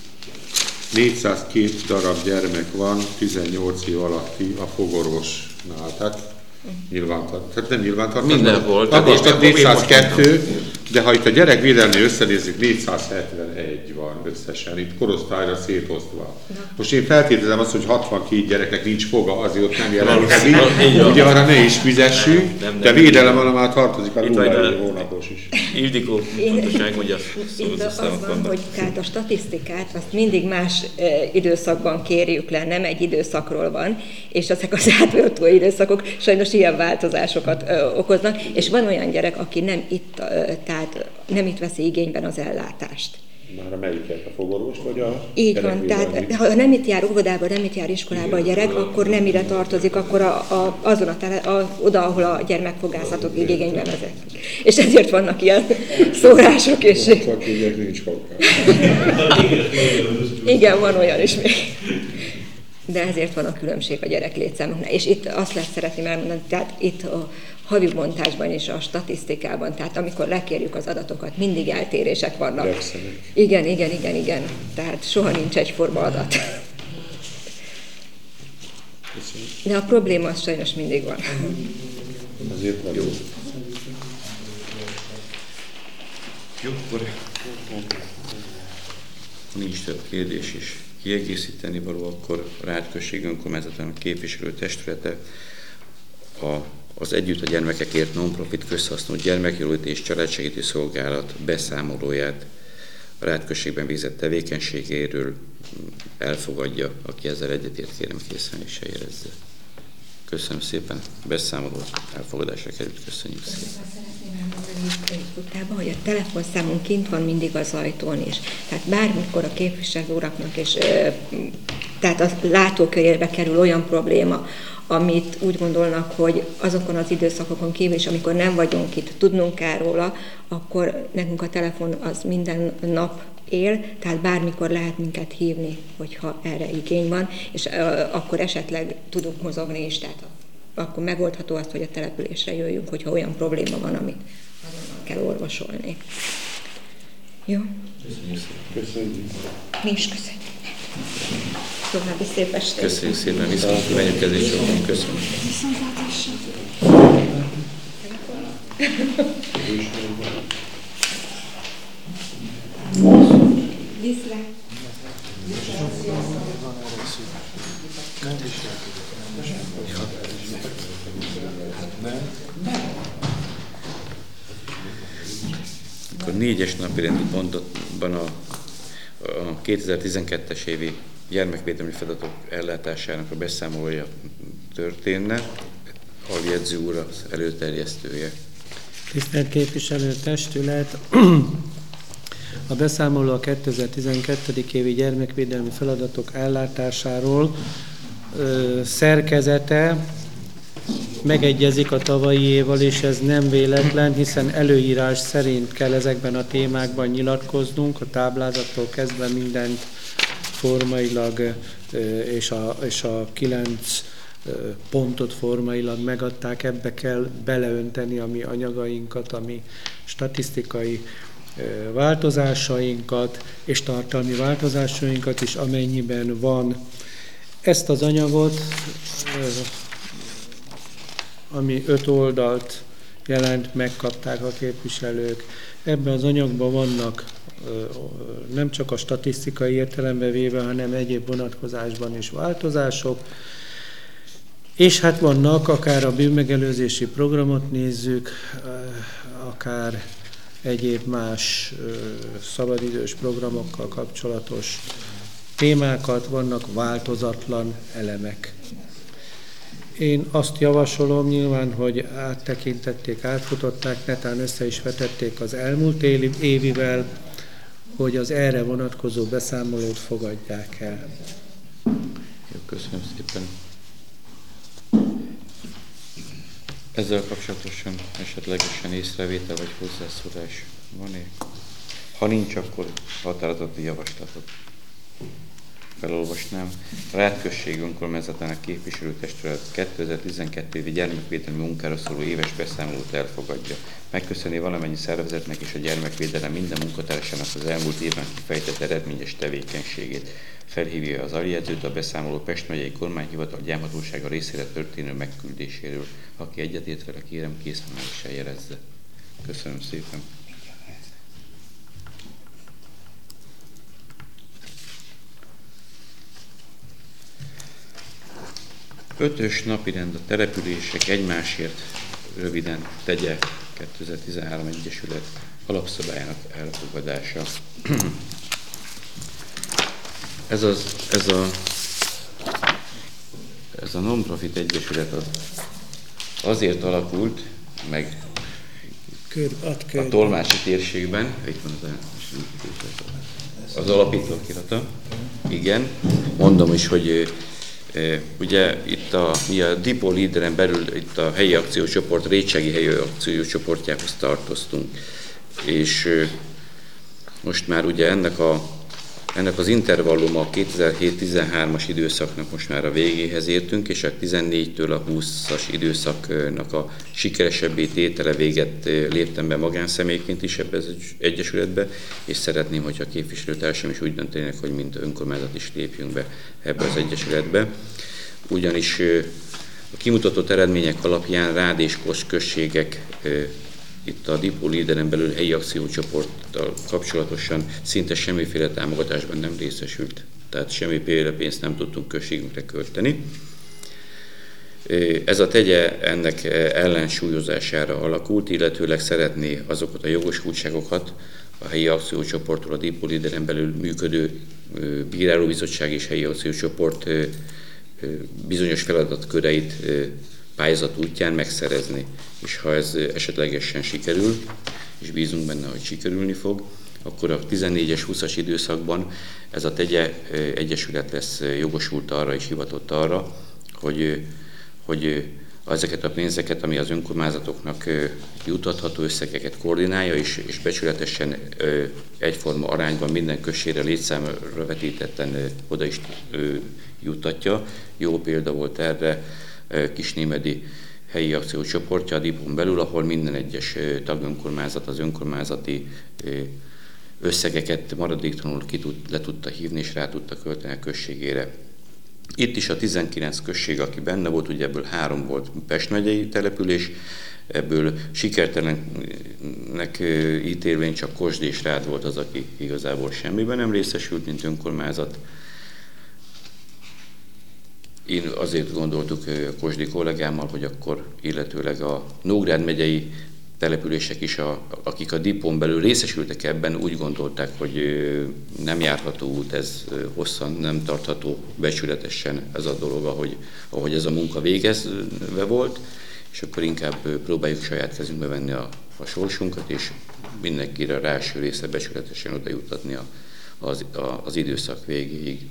402 darab gyermek van, 18 év alatti a fogorvosnál. Tehát nem nyilvántartás. Mindenhol. Akkor 402, de ha itt a gyerekvédelmi összenézzük, 471 van összesen, itt korosztályra szétosztva. Most én feltételezem azt, hogy 62 gyereknek nincs foga, azért ott nem jelentkezik. Ugye arra ne is fizessünk, de védelem alá tartozik a 0 hónapos is. Ildikó, pontosan mondja. Itt az van, hogy tehát a statisztikát azt mindig más időszakban kérjük le, nem egy időszakról van, és ezek az átvezető időszakok sajnos ilyen változásokat okoznak, és van olyan gyerek, aki nem itt veszi igényben az ellátást. Már a melyiket, a fogorvost, vagy a... Így van, tehát ha nem itt jár óvodába, nem itt jár iskolába a gyerek, akkor nem ide tartozik, akkor oda, ahol a gyermekfogászatok igényben vezet. És ezért vannak ilyen szórások és... nincs fogás. Igen, van olyan is még. De ezért van a különbség a gyerek létszámoknál. És itt azt lehet szeretném elmondani, tehát itt a havi bontásban és a statisztikában, tehát amikor lekérjük az adatokat, mindig eltérések vannak. Verszenek. Igen. Tehát soha nincs egyforma adat. De a probléma az sajnos mindig van. Azért van jó. Jó, akkor nincs több kérdés is. Kiegészíteni való, akkor a Rátközség Önkormányzatának képviselő testülete az Együtt a gyermekekért non-profit közhasznú gyermekjóléti és családsegítő szolgálat beszámolóját a Rátközségben végzett tevékenységéről elfogadja. Aki ezzel egyetért, kérem készfemeléssel jelezze. Köszönöm szépen. Beszámoló elfogadásra került. Köszönjük szépen. Szeretném elmondani tudtában, hogy a telefonszámunk kint van mindig az ajtón is. Tehát bármikor a képviselő uraknak és tehát a látókörébe kerül olyan probléma, amit úgy gondolnak, hogy azokon az időszakokon kívül is, amikor nem vagyunk itt, tudnunk kell róla, akkor nekünk a telefon az minden nap él, tehát bármikor lehet minket hívni, hogyha erre igény van, és akkor esetleg tudunk mozogni is, tehát akkor megoldható azt, hogy a településre jöjjünk, hogyha olyan probléma van, amit azonnal kell orvosolni. Jó? Köszönjük. Mi is köszönjük. További szép estét. Köszönjük szépen, viszont kívánjuk köszönöm. Viszlát. Akkor 4-es napirendi pontban a 2012-es évi gyermekvédelmi feladatok ellátásának a beszámolója történne. Aljegyző úr az előterjesztője. Tisztelt képviselőtestület! A beszámoló a 2012. évi gyermekvédelmi feladatok ellátásáról szerkezete megegyezik a tavalyi évvel, és ez nem véletlen, hiszen előírás szerint kell ezekben a témákban nyilatkoznunk, a táblázattól kezdve mindent formailag és a 9 pontot formailag megadták, ebbe kell beleönteni a mi anyagainkat, a mi statisztikai változásainkat és tartalmi változásainkat is, amennyiben van. Ezt az anyagot, ami 5 oldalt jelent, megkapták a képviselők. Ebben az anyagban vannak nem csak a statisztikai értelembe véve, hanem egyéb vonatkozásban is változások. És hát vannak, akár a bűnmegelőzési programot nézzük, akár egyéb más szabadidős programokkal kapcsolatos témákat, vannak változatlan elemek. Én azt javasolom nyilván, hogy áttekintették, átfutották, netán össze is vetették az elmúlt évivel, hogy az erre vonatkozó beszámolót fogadják el. Jó, köszönöm szépen. Ezzel kapcsolatosan esetlegesen észrevétel vagy hozzászólás van-e? Ha nincs, akkor határozati javaslatot felolvasnám. A Rátközség önkormányzatának képviselőtestület 2012 évi gyermekvédelmi munkára szóló éves beszámolót elfogadja. Megköszöni valamennyi szervezetnek és a gyermekvédelem minden munkatársának az elmúlt évben kifejtett eredményes tevékenységét. Felhívja az aljegyzőt a beszámoló Pest megyei kormányhivatal gyámhatósága részére történő megküldéséről. Aki egyetért vele, kérem, készfelemeléssel jelezze. Köszönöm szépen. Ötös napirend a települések egymásért röviden tegye 2013 Egyesület alapszabályának elfogadása. Ez a non-profit egyesület azért alakult meg a tolmácsi térségben, itt van az alapítókirata, igen, mondom is, hogy ugye itt mi a DIPO líderen belül itt a helyi akciócsoport, Rétsági helyi akciócsoportjához tartoztunk, és most már ugye ennek az intervalluma a 2007-13-as időszaknak most már a végéhez értünk, és a 14-től a 20-as időszaknak a sikeresebbé tétele véget léptem be magánszemélyként is ebbe az egyesületbe, és szeretném, hogyha a képviselőtársam is úgy döntenének, hogy mint önkormányzat is lépjünk be ebbe az egyesületbe. Ugyanis a kimutatott eredmények alapján Rád és Kos községek itt a DIPO líderen belül helyi akciócsoporttal kapcsolatosan szinte semmiféle támogatásban nem részesült, tehát semmiféle pénzt nem tudtunk községünkre költeni. Ez a tegye ennek ellensúlyozására alakult, illetőleg szeretné azokat a jogosultságokat a helyi akciócsoporttól a DIPO líderen belül működő bírálóbizottság és helyi akciócsoport bizonyos feladatköreit pályázat útján megszerezni. És ha ez esetlegesen sikerül, és bízunk benne, hogy sikerülni fog, akkor a 14-es, 20-as időszakban ez a tegye egyesület lesz jogosult arra és hivatott arra, hogy ezeket a pénzeket, ami az önkormányzatoknak jutatható összegeket koordinálja, és becsületesen egyforma arányban minden községre létszámra vetítetten oda is juttatja. Jó példa volt erre Kisnémedi helyi akciócsoportja a DIPO-n belül, ahol minden egyes tagönkormányzat az önkormányzati összegeket maradéktalanul le tudta hívni és rá tudta költeni a községére. Itt is a 19 község, aki benne volt, ugye ebből 3 volt Pest megyei település, ebből sikertelennek ítélvén csak Kosd és Rád volt az, aki igazából semmiben nem részesült, mint önkormányzat. Én azért gondoltuk a kosdi kollégámmal, hogy akkor illetőleg a Nógrád megyei települések is, akik a DIPO-n belül részesültek ebben, úgy gondolták, hogy nem járható út, ez hosszan nem tartható becsületesen ez a dolog, ahogy ez a munka végezve volt, és akkor inkább próbáljuk saját kezünkbe venni a sorsunkat, és mindenkire a első része becsületesen oda juttatni az időszak végéig.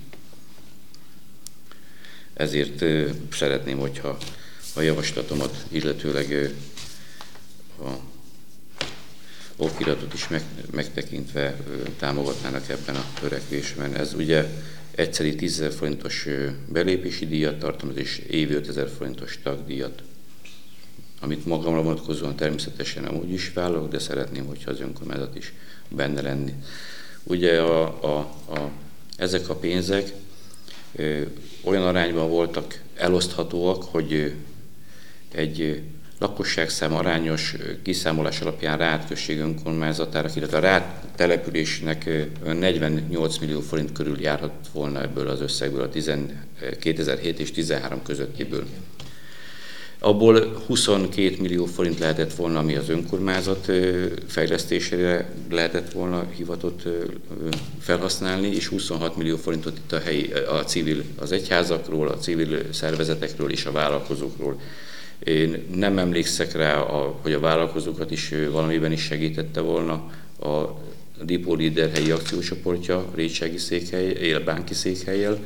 Ezért szeretném, hogyha a javaslatomat, illetőleg a okiratot is megtekintve támogatnának ebben a törekvésben. Ez ugye egyszeri 10 000 forintos belépési díjat tartalmaz, és évi 5 000 forintos tagdíjat, amit magamra vonatkozóan természetesen amúgy is vállalok, de szeretném, hogyha az önkormányzat is benne lenni. Ugye ezek a pénzek olyan arányban voltak eloszthatóak, hogy egy lakosságszám arányos kiszámolás alapján Rád község önkormányzatára, illetve a Rád településnek 48 millió forint körül járhat volna ebből az összegből a 2007 és 2013 közöttiből. Abból 22 millió forint lehetett volna, ami az önkormányzat fejlesztésére lehetett volna hivatott felhasználni, és 26 millió forintot itt az egyházakról, a civil szervezetekről és a vállalkozókról. Én nem emlékszek rá, hogy a vállalkozókat is valamiben is segítette volna a DIPO Leader helyi akciócsoportja Rétsági székhely, Bánki székhellyel.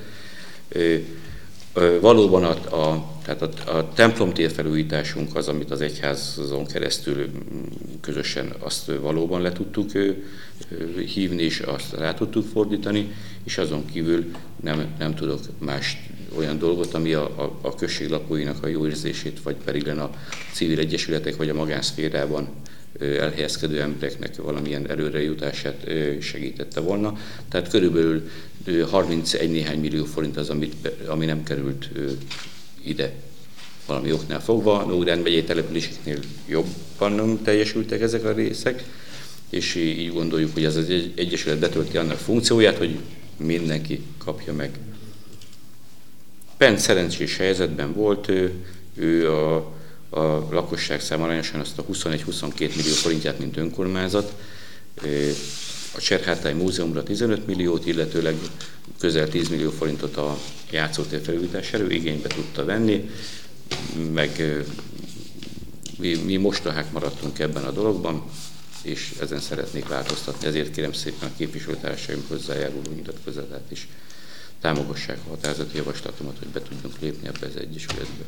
Valóban a templomtér felújításunk az, amit az egyházon keresztül közösen azt valóban le tudtuk hívni, és azt rá tudtuk fordítani, és azon kívül nem tudok más olyan dolgot, ami a község lakóinak a jó érzését, vagy pedig a civil egyesületek, vagy a magánszférában elhelyezkedő embereknek valamilyen előrejutását segítette volna. Tehát körülbelül 31 néhány millió forint az, ami nem került ide valami oknál fogva. Nógrád megyei településeknél jobban nem teljesültek ezek a részek, és így gondoljuk, hogy ez az egyesület betölti annak funkcióját, hogy mindenki kapja meg. Pent szerencsés helyzetben volt, ő a lakosság számára arányosan azt a 21-22 millió forintját, mint önkormányzat, a Cserhátály Múzeumra 15 milliót, illetőleg közel 10 millió forintot a játszótér felújítására igénybe tudta venni, meg mi mostohák maradtunk ebben a dologban, és ezen szeretnék változtatni, ezért kérem szépen a képviselőtársaim hozzájáruló nyilatkozatát is támogassák a határozati javaslatomat, hogy be tudjunk lépni ebbe az egyesületbe.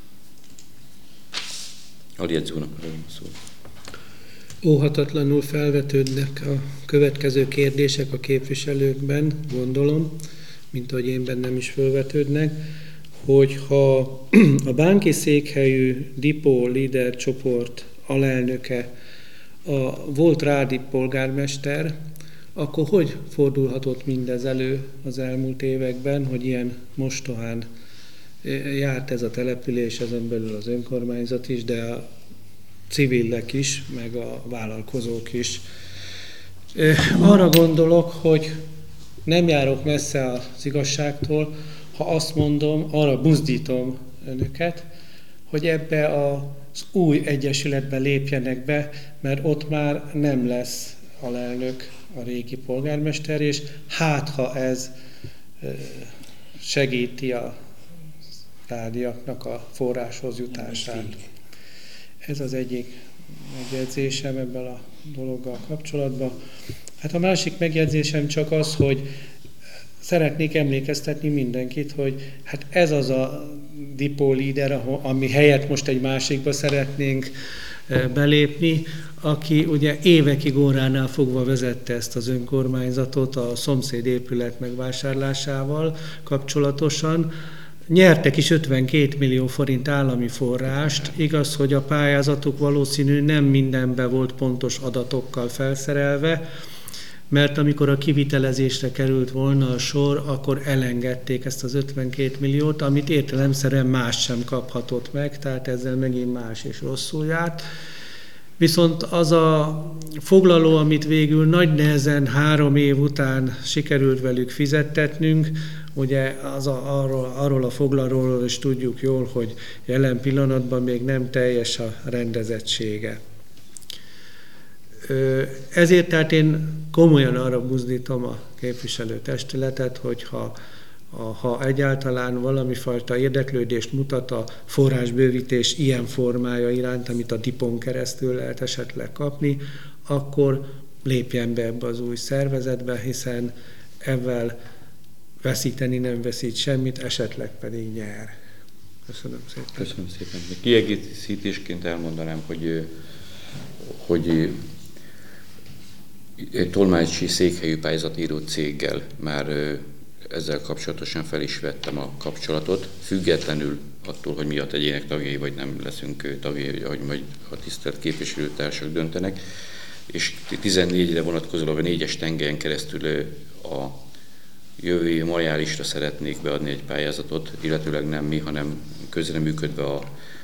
Aljegyzónak adom a szót. Óhatatlanul felvetődnek a következő kérdések a képviselőkben, gondolom, mint ahogy én bennem is felvetődnek, hogy ha a bánki székhelyű DIPO Leader csoport alelnöke volt rádi polgármester, akkor hogy fordulhatott mindez elő az elmúlt években, hogy ilyen mostohán járt ez a település, ezen belül az önkormányzat is, de a civilek is, meg a vállalkozók is. Arra gondolok, hogy nem járok messze az igazságtól, ha azt mondom, arra buzdítom önöket, hogy ebbe az új egyesületbe lépjenek be, mert ott már nem lesz alelnök a régi polgármester, és hát ha ez segíti a rádiaknak a forráshoz jutását. Ez az egyik megjegyzésem ebben a dologgal kapcsolatban. Hát a másik megjegyzésem csak az, hogy szeretnék emlékeztetni mindenkit, hogy hát ez az a DIPO líder, ami helyett most egy másikba szeretnénk belépni, aki ugye évekig óránál fogva vezette ezt az önkormányzatot a szomszéd épület megvásárlásával kapcsolatosan. Nyertek is 52 millió forint állami forrást, igaz, hogy a pályázatuk valószínű nem mindenben volt pontos adatokkal felszerelve, mert amikor a kivitelezésre került volna a sor, akkor elengedték ezt az 52 milliót, amit értelemszerűen más sem kaphatott meg, tehát ezzel megint más is rosszul járt. Viszont az a foglaló, amit végül nagy nehezen 3 év után sikerült velük fizettetnünk, ugye arról a foglalóról is tudjuk jól, hogy jelen pillanatban még nem teljes a rendezettsége. Ezért tehát én komolyan arra buzdítom a képviselőtestületet, hogy ha egyáltalán valami fajta érdeklődést mutat a forrásbővítés ilyen formája iránt, amit a DIPO-n keresztül lehet esetleg kapni, akkor lépjen be ebbe az új szervezetbe, hiszen ebben veszíteni nem veszít semmit, esetleg pedig nyer. Köszönöm szépen. Köszönöm szépen. Kiegészítésként elmondanám, hogy tolmácsi székhelyű pályázatíró céggel már ezzel kapcsolatosan fel is vettem a kapcsolatot, függetlenül attól, hogy mi a egyének tagjai, vagy nem leszünk tagjai, hogy majd a tisztelt képviselőtársak döntenek, és 14-re vonatkozólag a 4-es tengelyen keresztül a jövő év majálisra szeretnék beadni egy pályázatot, illetőleg nem mi, hanem közreműködve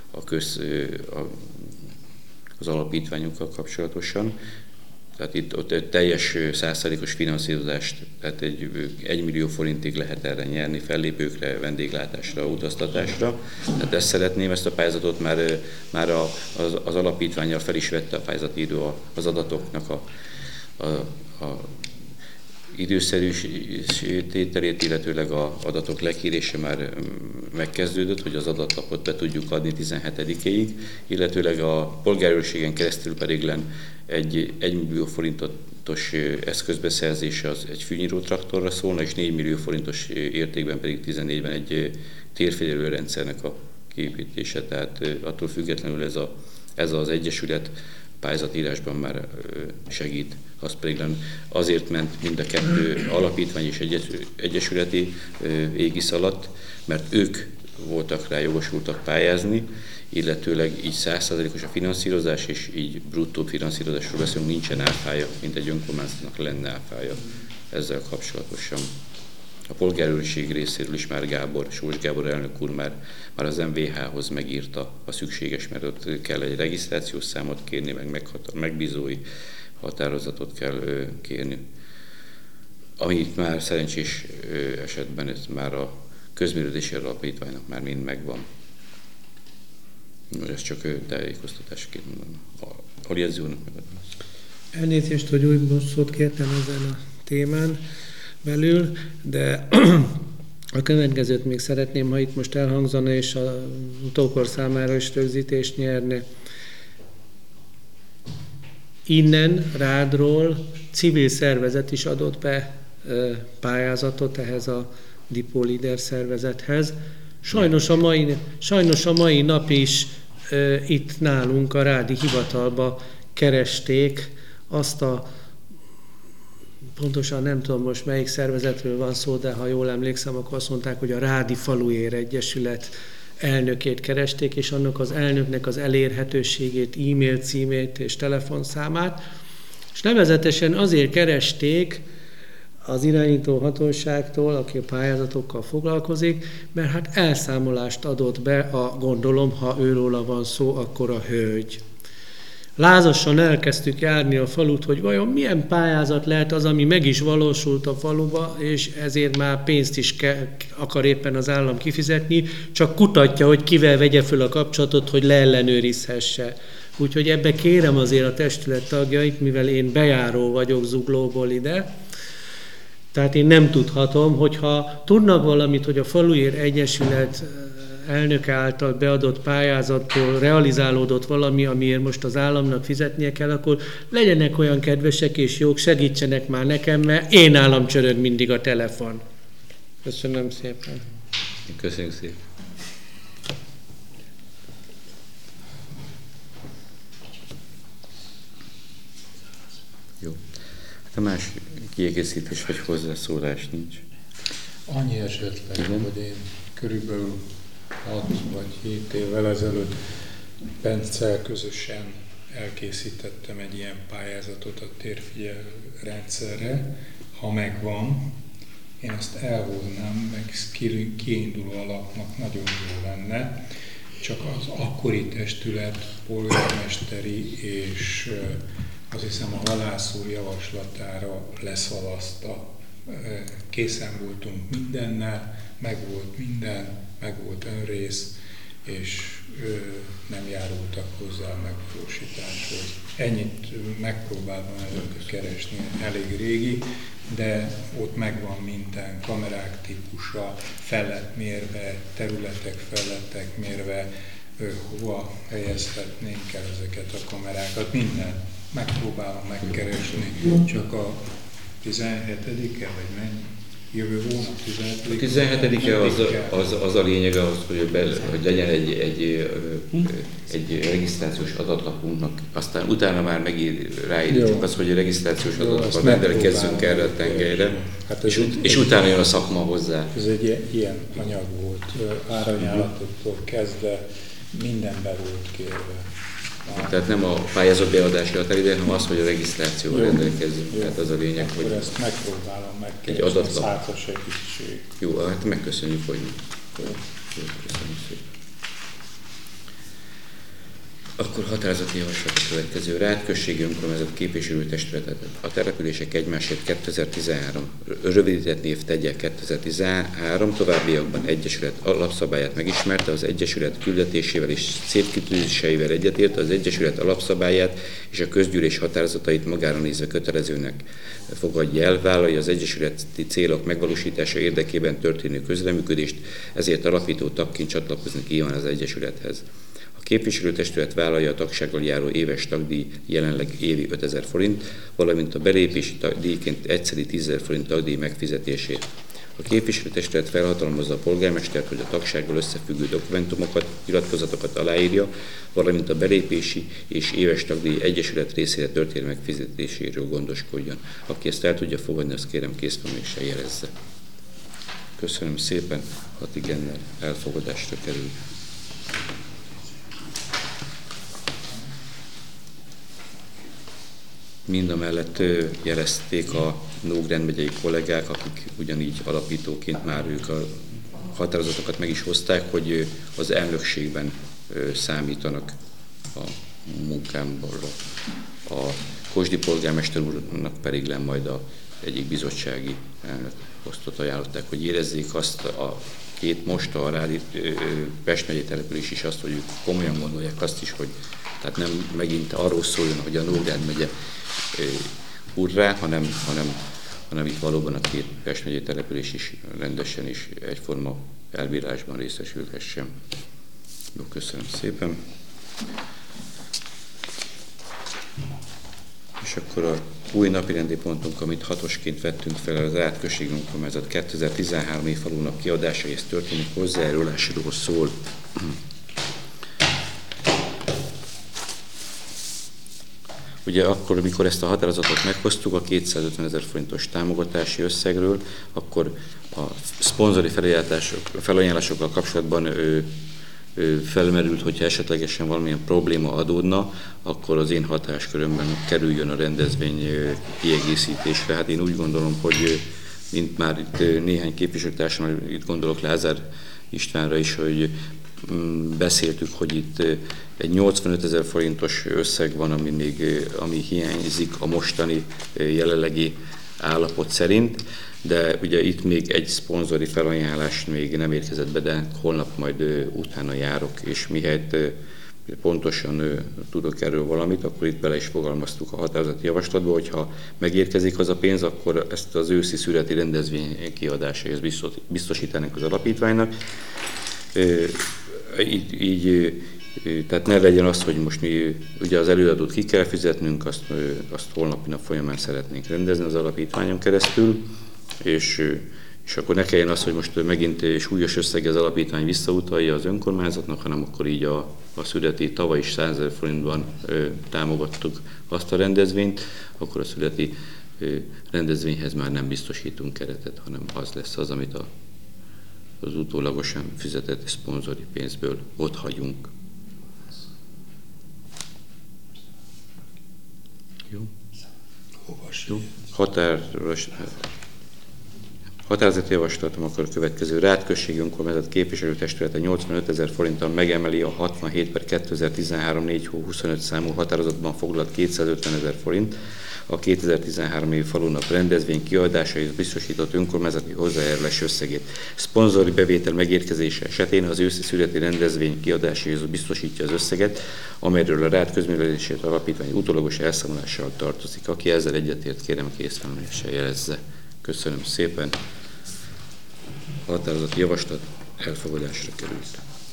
az alapítványunkkal kapcsolatosan. Tehát itt ott egy teljes 100%-os finanszírozást, tehát 1 millió forintig lehet erre nyerni, fellépőkre, vendéglátásra, utaztatásra. Tehát ezt szeretném, ezt a pályázatot már az alapítvánnyal fel is vette a pályázatíró az adatoknak a időszerűsítételét, illetőleg az adatok lekérése már megkezdődött, hogy az adatlapot be tudjuk adni 17-ig, illetőleg a polgárőrségen keresztül pedig egy 1 millió forintos eszközbeszerzése az egy fűnyíró traktorra szólna, és 4 millió forintos értékben pedig 14-ben egy térfigyelő rendszernek a kiépítése. Tehát attól függetlenül ez az egyesület pályázatírásban már segít. Az pedig azért ment mind a kettő alapítvány és egyesületi égisz alatt, mert ők voltak rá jogosultak pályázni, illetőleg így 100%-os a finanszírozás, és így bruttó finanszírozásról beszélünk, nincsen áfája, mint egy önkormányzatnak lenne áfája ezzel kapcsolatosan. A polgárőrség részéről is már Sós Gábor elnök úr már az MVH-hoz megírta a szükséges, mert ott kell egy regisztrációs számot kérni, meg megbízói határozatot kell kérni. Amit már szerencsés esetben ez már a közművelődési alapítványnak már mind megvan. Ez csak tájékoztatásként mondom. A jegyzőnek megadom. Elnézést, hogy új szót kértem ezen a témán belül, de a következőt még szeretném, ha itt most elhangzana, és az utókor számára is rögzítést nyerne. Innen, Rádról civil szervezet is adott be pályázatot ehhez a DIPO Líder szervezethez. Sajnos a mai nap is itt nálunk a Rádi hivatalba keresték azt a, pontosan nem tudom most melyik szervezetről van szó, de ha jól emlékszem, akkor azt mondták, hogy a Rádi Faluér Egyesület elnökét keresték, és annak az elnöknek az elérhetőségét, e-mail címét és telefonszámát, és nevezetesen azért keresték az irányító hatóságtól, aki a pályázatokkal foglalkozik, mert hát elszámolást adott be gondolom, ha őróla van szó, akkor a hölgy. Lázasan elkezdtük járni a falut, hogy vajon milyen pályázat lehet az, ami meg is valósult a faluba, és ezért már pénzt is akar éppen az állam kifizetni, csak kutatja, hogy kivel vegye föl a kapcsolatot, hogy leellenőrizhesse. Úgyhogy ebbe kérem azért a testület tagjait, mivel én bejáró vagyok Zuglóból ide, tehát én nem tudhatom, hogyha tudnak valamit, hogy a Faluér Egyesület elnök által beadott pályázatból realizálódott valami, amiért most az államnak fizetnie kell, akkor legyenek olyan kedvesek és jók, segítsenek már nekem, mert én nálam csörög mindig a telefon. Köszönöm szépen. Köszönjük szépen. Jó. Hát a más kiegészítés vagy hozzászólás nincs. Annyi esetleg, hogy én körülbelül 6 vagy 7 évvel ezelőtt Bencel közösen elkészítettem egy ilyen pályázatot a térfigyel rendszerre. Ha megvan, én azt elhoznám, meg kiinduló alapnak nagyon jó lenne, csak az akkori testület polgármesteri és azt hiszem a halász úr javaslatára leszavazta. Készen voltunk mindennel, megvolt minden, megvolt önrész, és nem járultak hozzá a megvalósításhoz. Ennyit megpróbáltam előtt keresni, elég régi, de ott megvan minden, kamerák típusa, fel lett mérve, területek fel lettek mérve, hova helyezhetnénk el ezeket a kamerákat, minden. Megpróbálom megkeresni, csak a 17-e, vagy mennyi? Jövő hónap 17-e? A 17-e az a lényege az, hogy legyen egy regisztrációs adatlapunknak, aztán utána már ráírjuk azt, hogy a regisztrációs adatokkal rendelkezzünk erre a tengelyre, hát és utána jön a szakma hozzá. Ez egy ilyen anyag volt, árajánlatoktól kezdve mindenben volt kérve. Tehát nem a pályázat beadási határidő, hanem az, hogy a regisztrációval rendelkezzünk. Tehát az a lényeg, akkor hogy ezt megpróbálom megkeresni, ez hát a segítség. Jó, hát megköszönjük, hogy köszönjük szépen. Akkor határozati javaslat a következő. Rád községi önkormányzat képviselőtestületet. A települések egymásért 2013 rövidített név tegye 2013, továbbiakban egyesület alapszabályát megismerte, az egyesület küldetésével és célkitűzéseivel egyetért, az egyesület alapszabályát és a közgyűlés határozatait magára nézve kötelezőnek fogadja el, vállalja az egyesületi célok megvalósítása érdekében történő közreműködést, ezért alapító tagként csatlakozni kíván az egyesülethez. A képviselőtestület vállalja a tagsággal járó éves tagdíj jelenleg évi 5000 forint, valamint a belépési díjként egyszeri 10.000 forint tagdíj megfizetését. A képviselőtestület felhatalmazza a polgármestert, hogy a tagsággal összefüggő dokumentumokat, nyilatkozatokat aláírja, valamint a belépési és éves tagdíj egyesület részére történő megfizetéséről gondoskodjon. Aki ezt el tudja fogadni, azt kérem készfemeléssel jelezze. Köszönöm szépen, 6 igennel elfogadásra kerül. Mindamellett jelezték a Nógrád megyei kollégák, akik ugyanígy alapítóként már ők a határozatokat meg is hozták, hogy az elnökségben számítanak a munkámból. A Kosdi polgármester úrnak pedig le majd a egyik bizottsági elnök posztot ajánlották, hogy érezzék azt a két most a Rádi Pest megyei település is azt, hogy ők komolyan gondolják azt is, hogy tehát nem megint arról szóljon, hogy a Nógrád megye urrá, hanem itt valóban a két Pest megyei település is rendesen és egyforma elbírásban részesülhessen. Jó, köszönöm szépen. És akkor a új napirendi pontunk, amit 6-osként vettünk fel, az Átközségi Önkormányzat 2013 év falónak kiadásaihoz történik hozzájárulásról szól. Ugye akkor, amikor ezt a határozatot meghoztuk, a 250 000 forintos támogatási összegről, akkor a szponzori felajánlásokkal kapcsolatban felmerült, hogyha esetlegesen valamilyen probléma adódna, akkor az én hatáskörömben kerüljön a rendezvény kiegészítésre. Hát én úgy gondolom, hogy mint már itt néhány képviselőtársam, itt gondolok Lázár Istvánra is, hogy beszéltük, hogy itt egy 85 000 forintos összeg van, ami hiányzik a mostani jelenlegi állapot szerint, de ugye itt még egy szponzori felajánlás még nem érkezett be, de holnap majd utána járok, és mihelyt pontosan tudok erről valamit, akkor itt bele is fogalmaztuk a határozati javaslatba, hogyha megérkezik az a pénz, akkor ezt az őszi születi rendezvény kiadásához biztosítanánk az alapítványnak. így tehát ne legyen az, hogy most mi ugye az előadót ki kell fizetnünk, azt holnapi nap folyamán szeretnénk rendezni az alapítványon keresztül, és akkor ne kelljen az, hogy most megint súlyos összeg az alapítvány visszautalja az önkormányzatnak, hanem akkor így a születi tavaly is 100 000 forintban támogattuk azt a rendezvényt, akkor a születi rendezvényhez már nem biztosítunk keretet, hanem az lesz az, amit az utólagosan fizetett szponzori pénzből ott hagyunk. Jó? Jó. Határozati javaslatom akkor a következő. Rádközségi önkormányzat képviselőtestülete 85 000 forinttal megemeli a 67/2013 4 hó 25 számú határozatban foglalt 250 000 forint a 2013 évi falunap rendezvény kiadásaihoz biztosított önkormányzati hozzájárulás összegét. Szponzori bevétel megérkezése esetén az őszi születi rendezvény kiadásaihoz biztosítja az összeget, amelyről a Rád közművelését alapítvány utólagos elszámolással tartozik. Aki ezzel egyetért, kérem készfelemeléssel jelezze. Köszönöm szépen. A határozati javaslat elfogadásra került.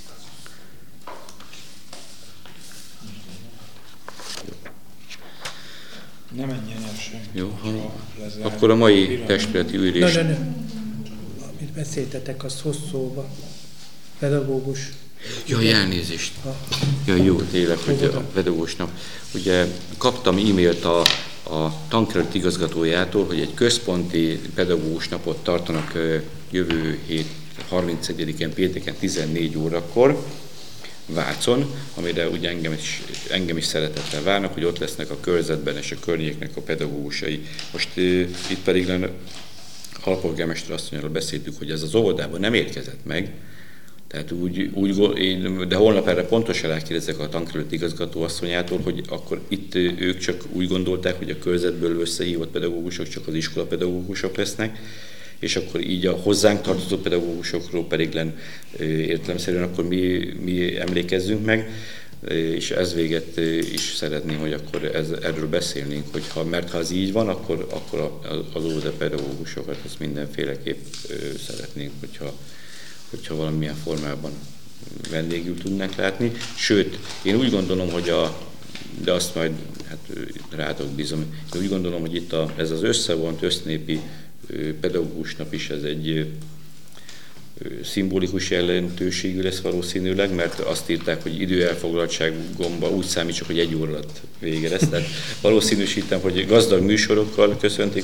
Ne menjen el senki. Jó, akkor a mai testületi ülés. Amit beszéltetek, az hosszúba. Pedagógus. Jaj, elnézést. Jaj, jó, tényleg, hogy a pedagógusnak. Ugye kaptam e-mailt a tankerület igazgatójától, hogy egy központi pedagógus napot tartanak jövő hét 31-én pénteken 14 órakor Vácon, amire ugye engem is szeretettel várnak, hogy ott lesznek a körzetben és a környéknek a pedagógusai. Most itt pedig alpolgármester asszonnyal beszéltük, hogy ez az óvodában nem érkezett meg, tehát de holnap erre pontosan rákérdezek a tankerület igazgató asszonyától, hogy akkor itt ők csak úgy gondolták, hogy a körzetből összehívott pedagógusok csak az iskolapedagógusok lesznek, és akkor így a hozzánk tartozó pedagógusokról pedig értelemszerűen akkor mi emlékezzünk meg, és ez véget is szeretném, hogy akkor erről beszélnénk, mert ha ez így van, akkor az óvoda pedagógusokat ezt mindenféleképp szeretnénk, hogyha valamilyen formában vendégül tudnánk látni. Sőt, én úgy gondolom, hogy de azt majd rátok bízom, én úgy gondolom, hogy itt ez az összevont össznépi pedagógus nap is ez egy szimbolikus jelentőségű lesz valószínűleg, mert azt írták, hogy időelfoglaltságomban úgy számítsak, hogy 1 óra alatt vége lesz. Tehát valószínűsítem, hogy gazdag műsorokkal köszöntik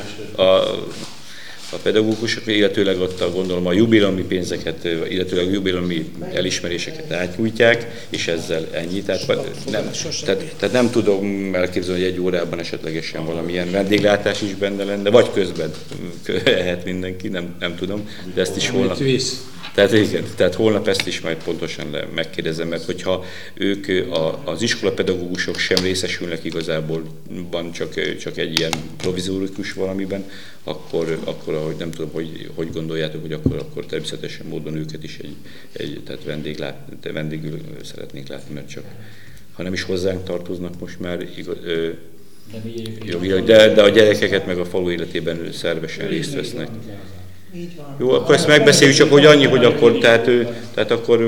a pedagógusok, illetőleg ott gondolom a jubileumi pénzeket, illetőleg a jubileumi elismeréseket átnyújtják, és ezzel ennyi. Tehát nem tudom elképzelni, hogy 1 órában esetlegesen valamilyen vendéglátás is benne lenne, vagy közben ehet mindenki, nem tudom, de ezt is holnap. Tehát igen, tehát holnap ezt is majd pontosan megkérdezem, mert hogyha ők az iskolapedagógusok sem részesülnek igazából, van csak egy ilyen provizórikus valamiben, akkor ahogy nem tudom, hogy gondoljátok, hogy akkor természetesen módon őket is tehát vendégül szeretnék látni, mert csak ha nem is hozzánk tartoznak most már jogilag, de a gyerekeket meg a falu életében szervesen részt vesznek. Jó, akkor ezt megbeszéljük, csak hogy annyi, hogy akkor, tehát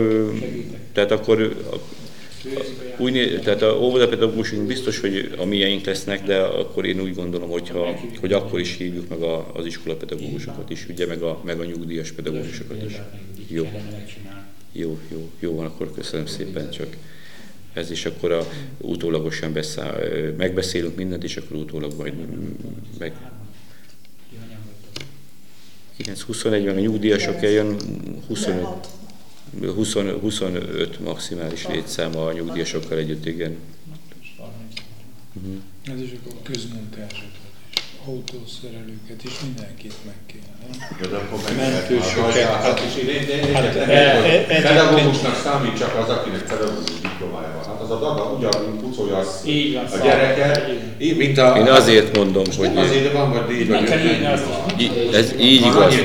a óvodapedagógusunk biztos, hogy a mieink lesznek, de akkor én úgy gondolom, hogy akkor is hívjuk meg az iskolapedagógusokat is, ugye, meg a nyugdíjas pedagógusokat is. Jó van, akkor köszönöm szépen, csak ez is akkor utólagosan megbeszélünk mindent, és akkor utólag majd 9-21, meg a nyugdíjasok eljön, 25 maximális létszáma a nyugdíjasokkal együtt, igen. Ez is akkor közmunkásokat is, autószerelőket is, mindenkit meg kéne. Mentősöket. Pedagógusnak számít csak az, akinek pedagógus diplomája van. Hát az a daga ugyanúgy pucolja a gyereket, mint a... Én azért mondom, hogy... Azért van, vagy így, vagy ez így igaz.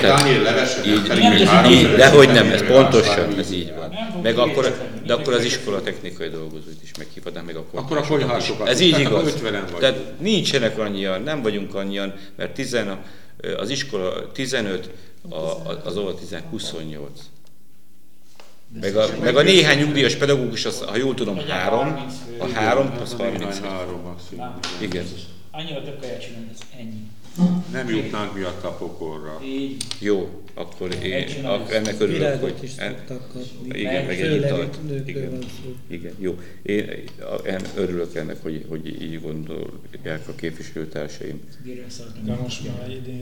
Dehogy nem, ez pontosan, ez így van. De akkor az iskolatechnikai dolgozóit is meghívhatnám, meg akkor a konyhásokat. Ez így igaz. Tehát nincsenek annyian, nem vagyunk annyian, mert az iskola 15, az óva 28. Meg a néhány nyugdíjas pedagógus, az, ha jól tudom, 3, a 3 az 30. Igen. Annyira több kell csinálni, ez ennyi. Nem jutnánk miatt a pokolra. Jó, akkor ennek örülök, Virágot hogy... is szoktak kapni. Igen, meg egy Főleg italt. itt nőkről van szó. Igen, jó. Én örülök ennek, hogy így gondolják a képviselőtársaim. De most már idén.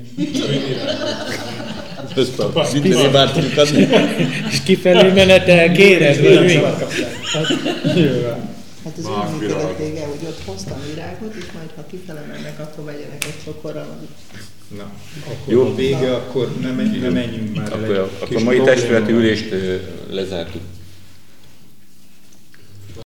Mindenre vártunk adni. És kifelé menetel, kérem, hogy mi? Hát az úgy működött vége, hogy ott hoztam virágot, és majd ha kifele mennek, akkor vegyenek egy cokorral. Na, akkor jó. A vége, akkor nem menjünk már el. Akkor mai testületi ülést lezártuk.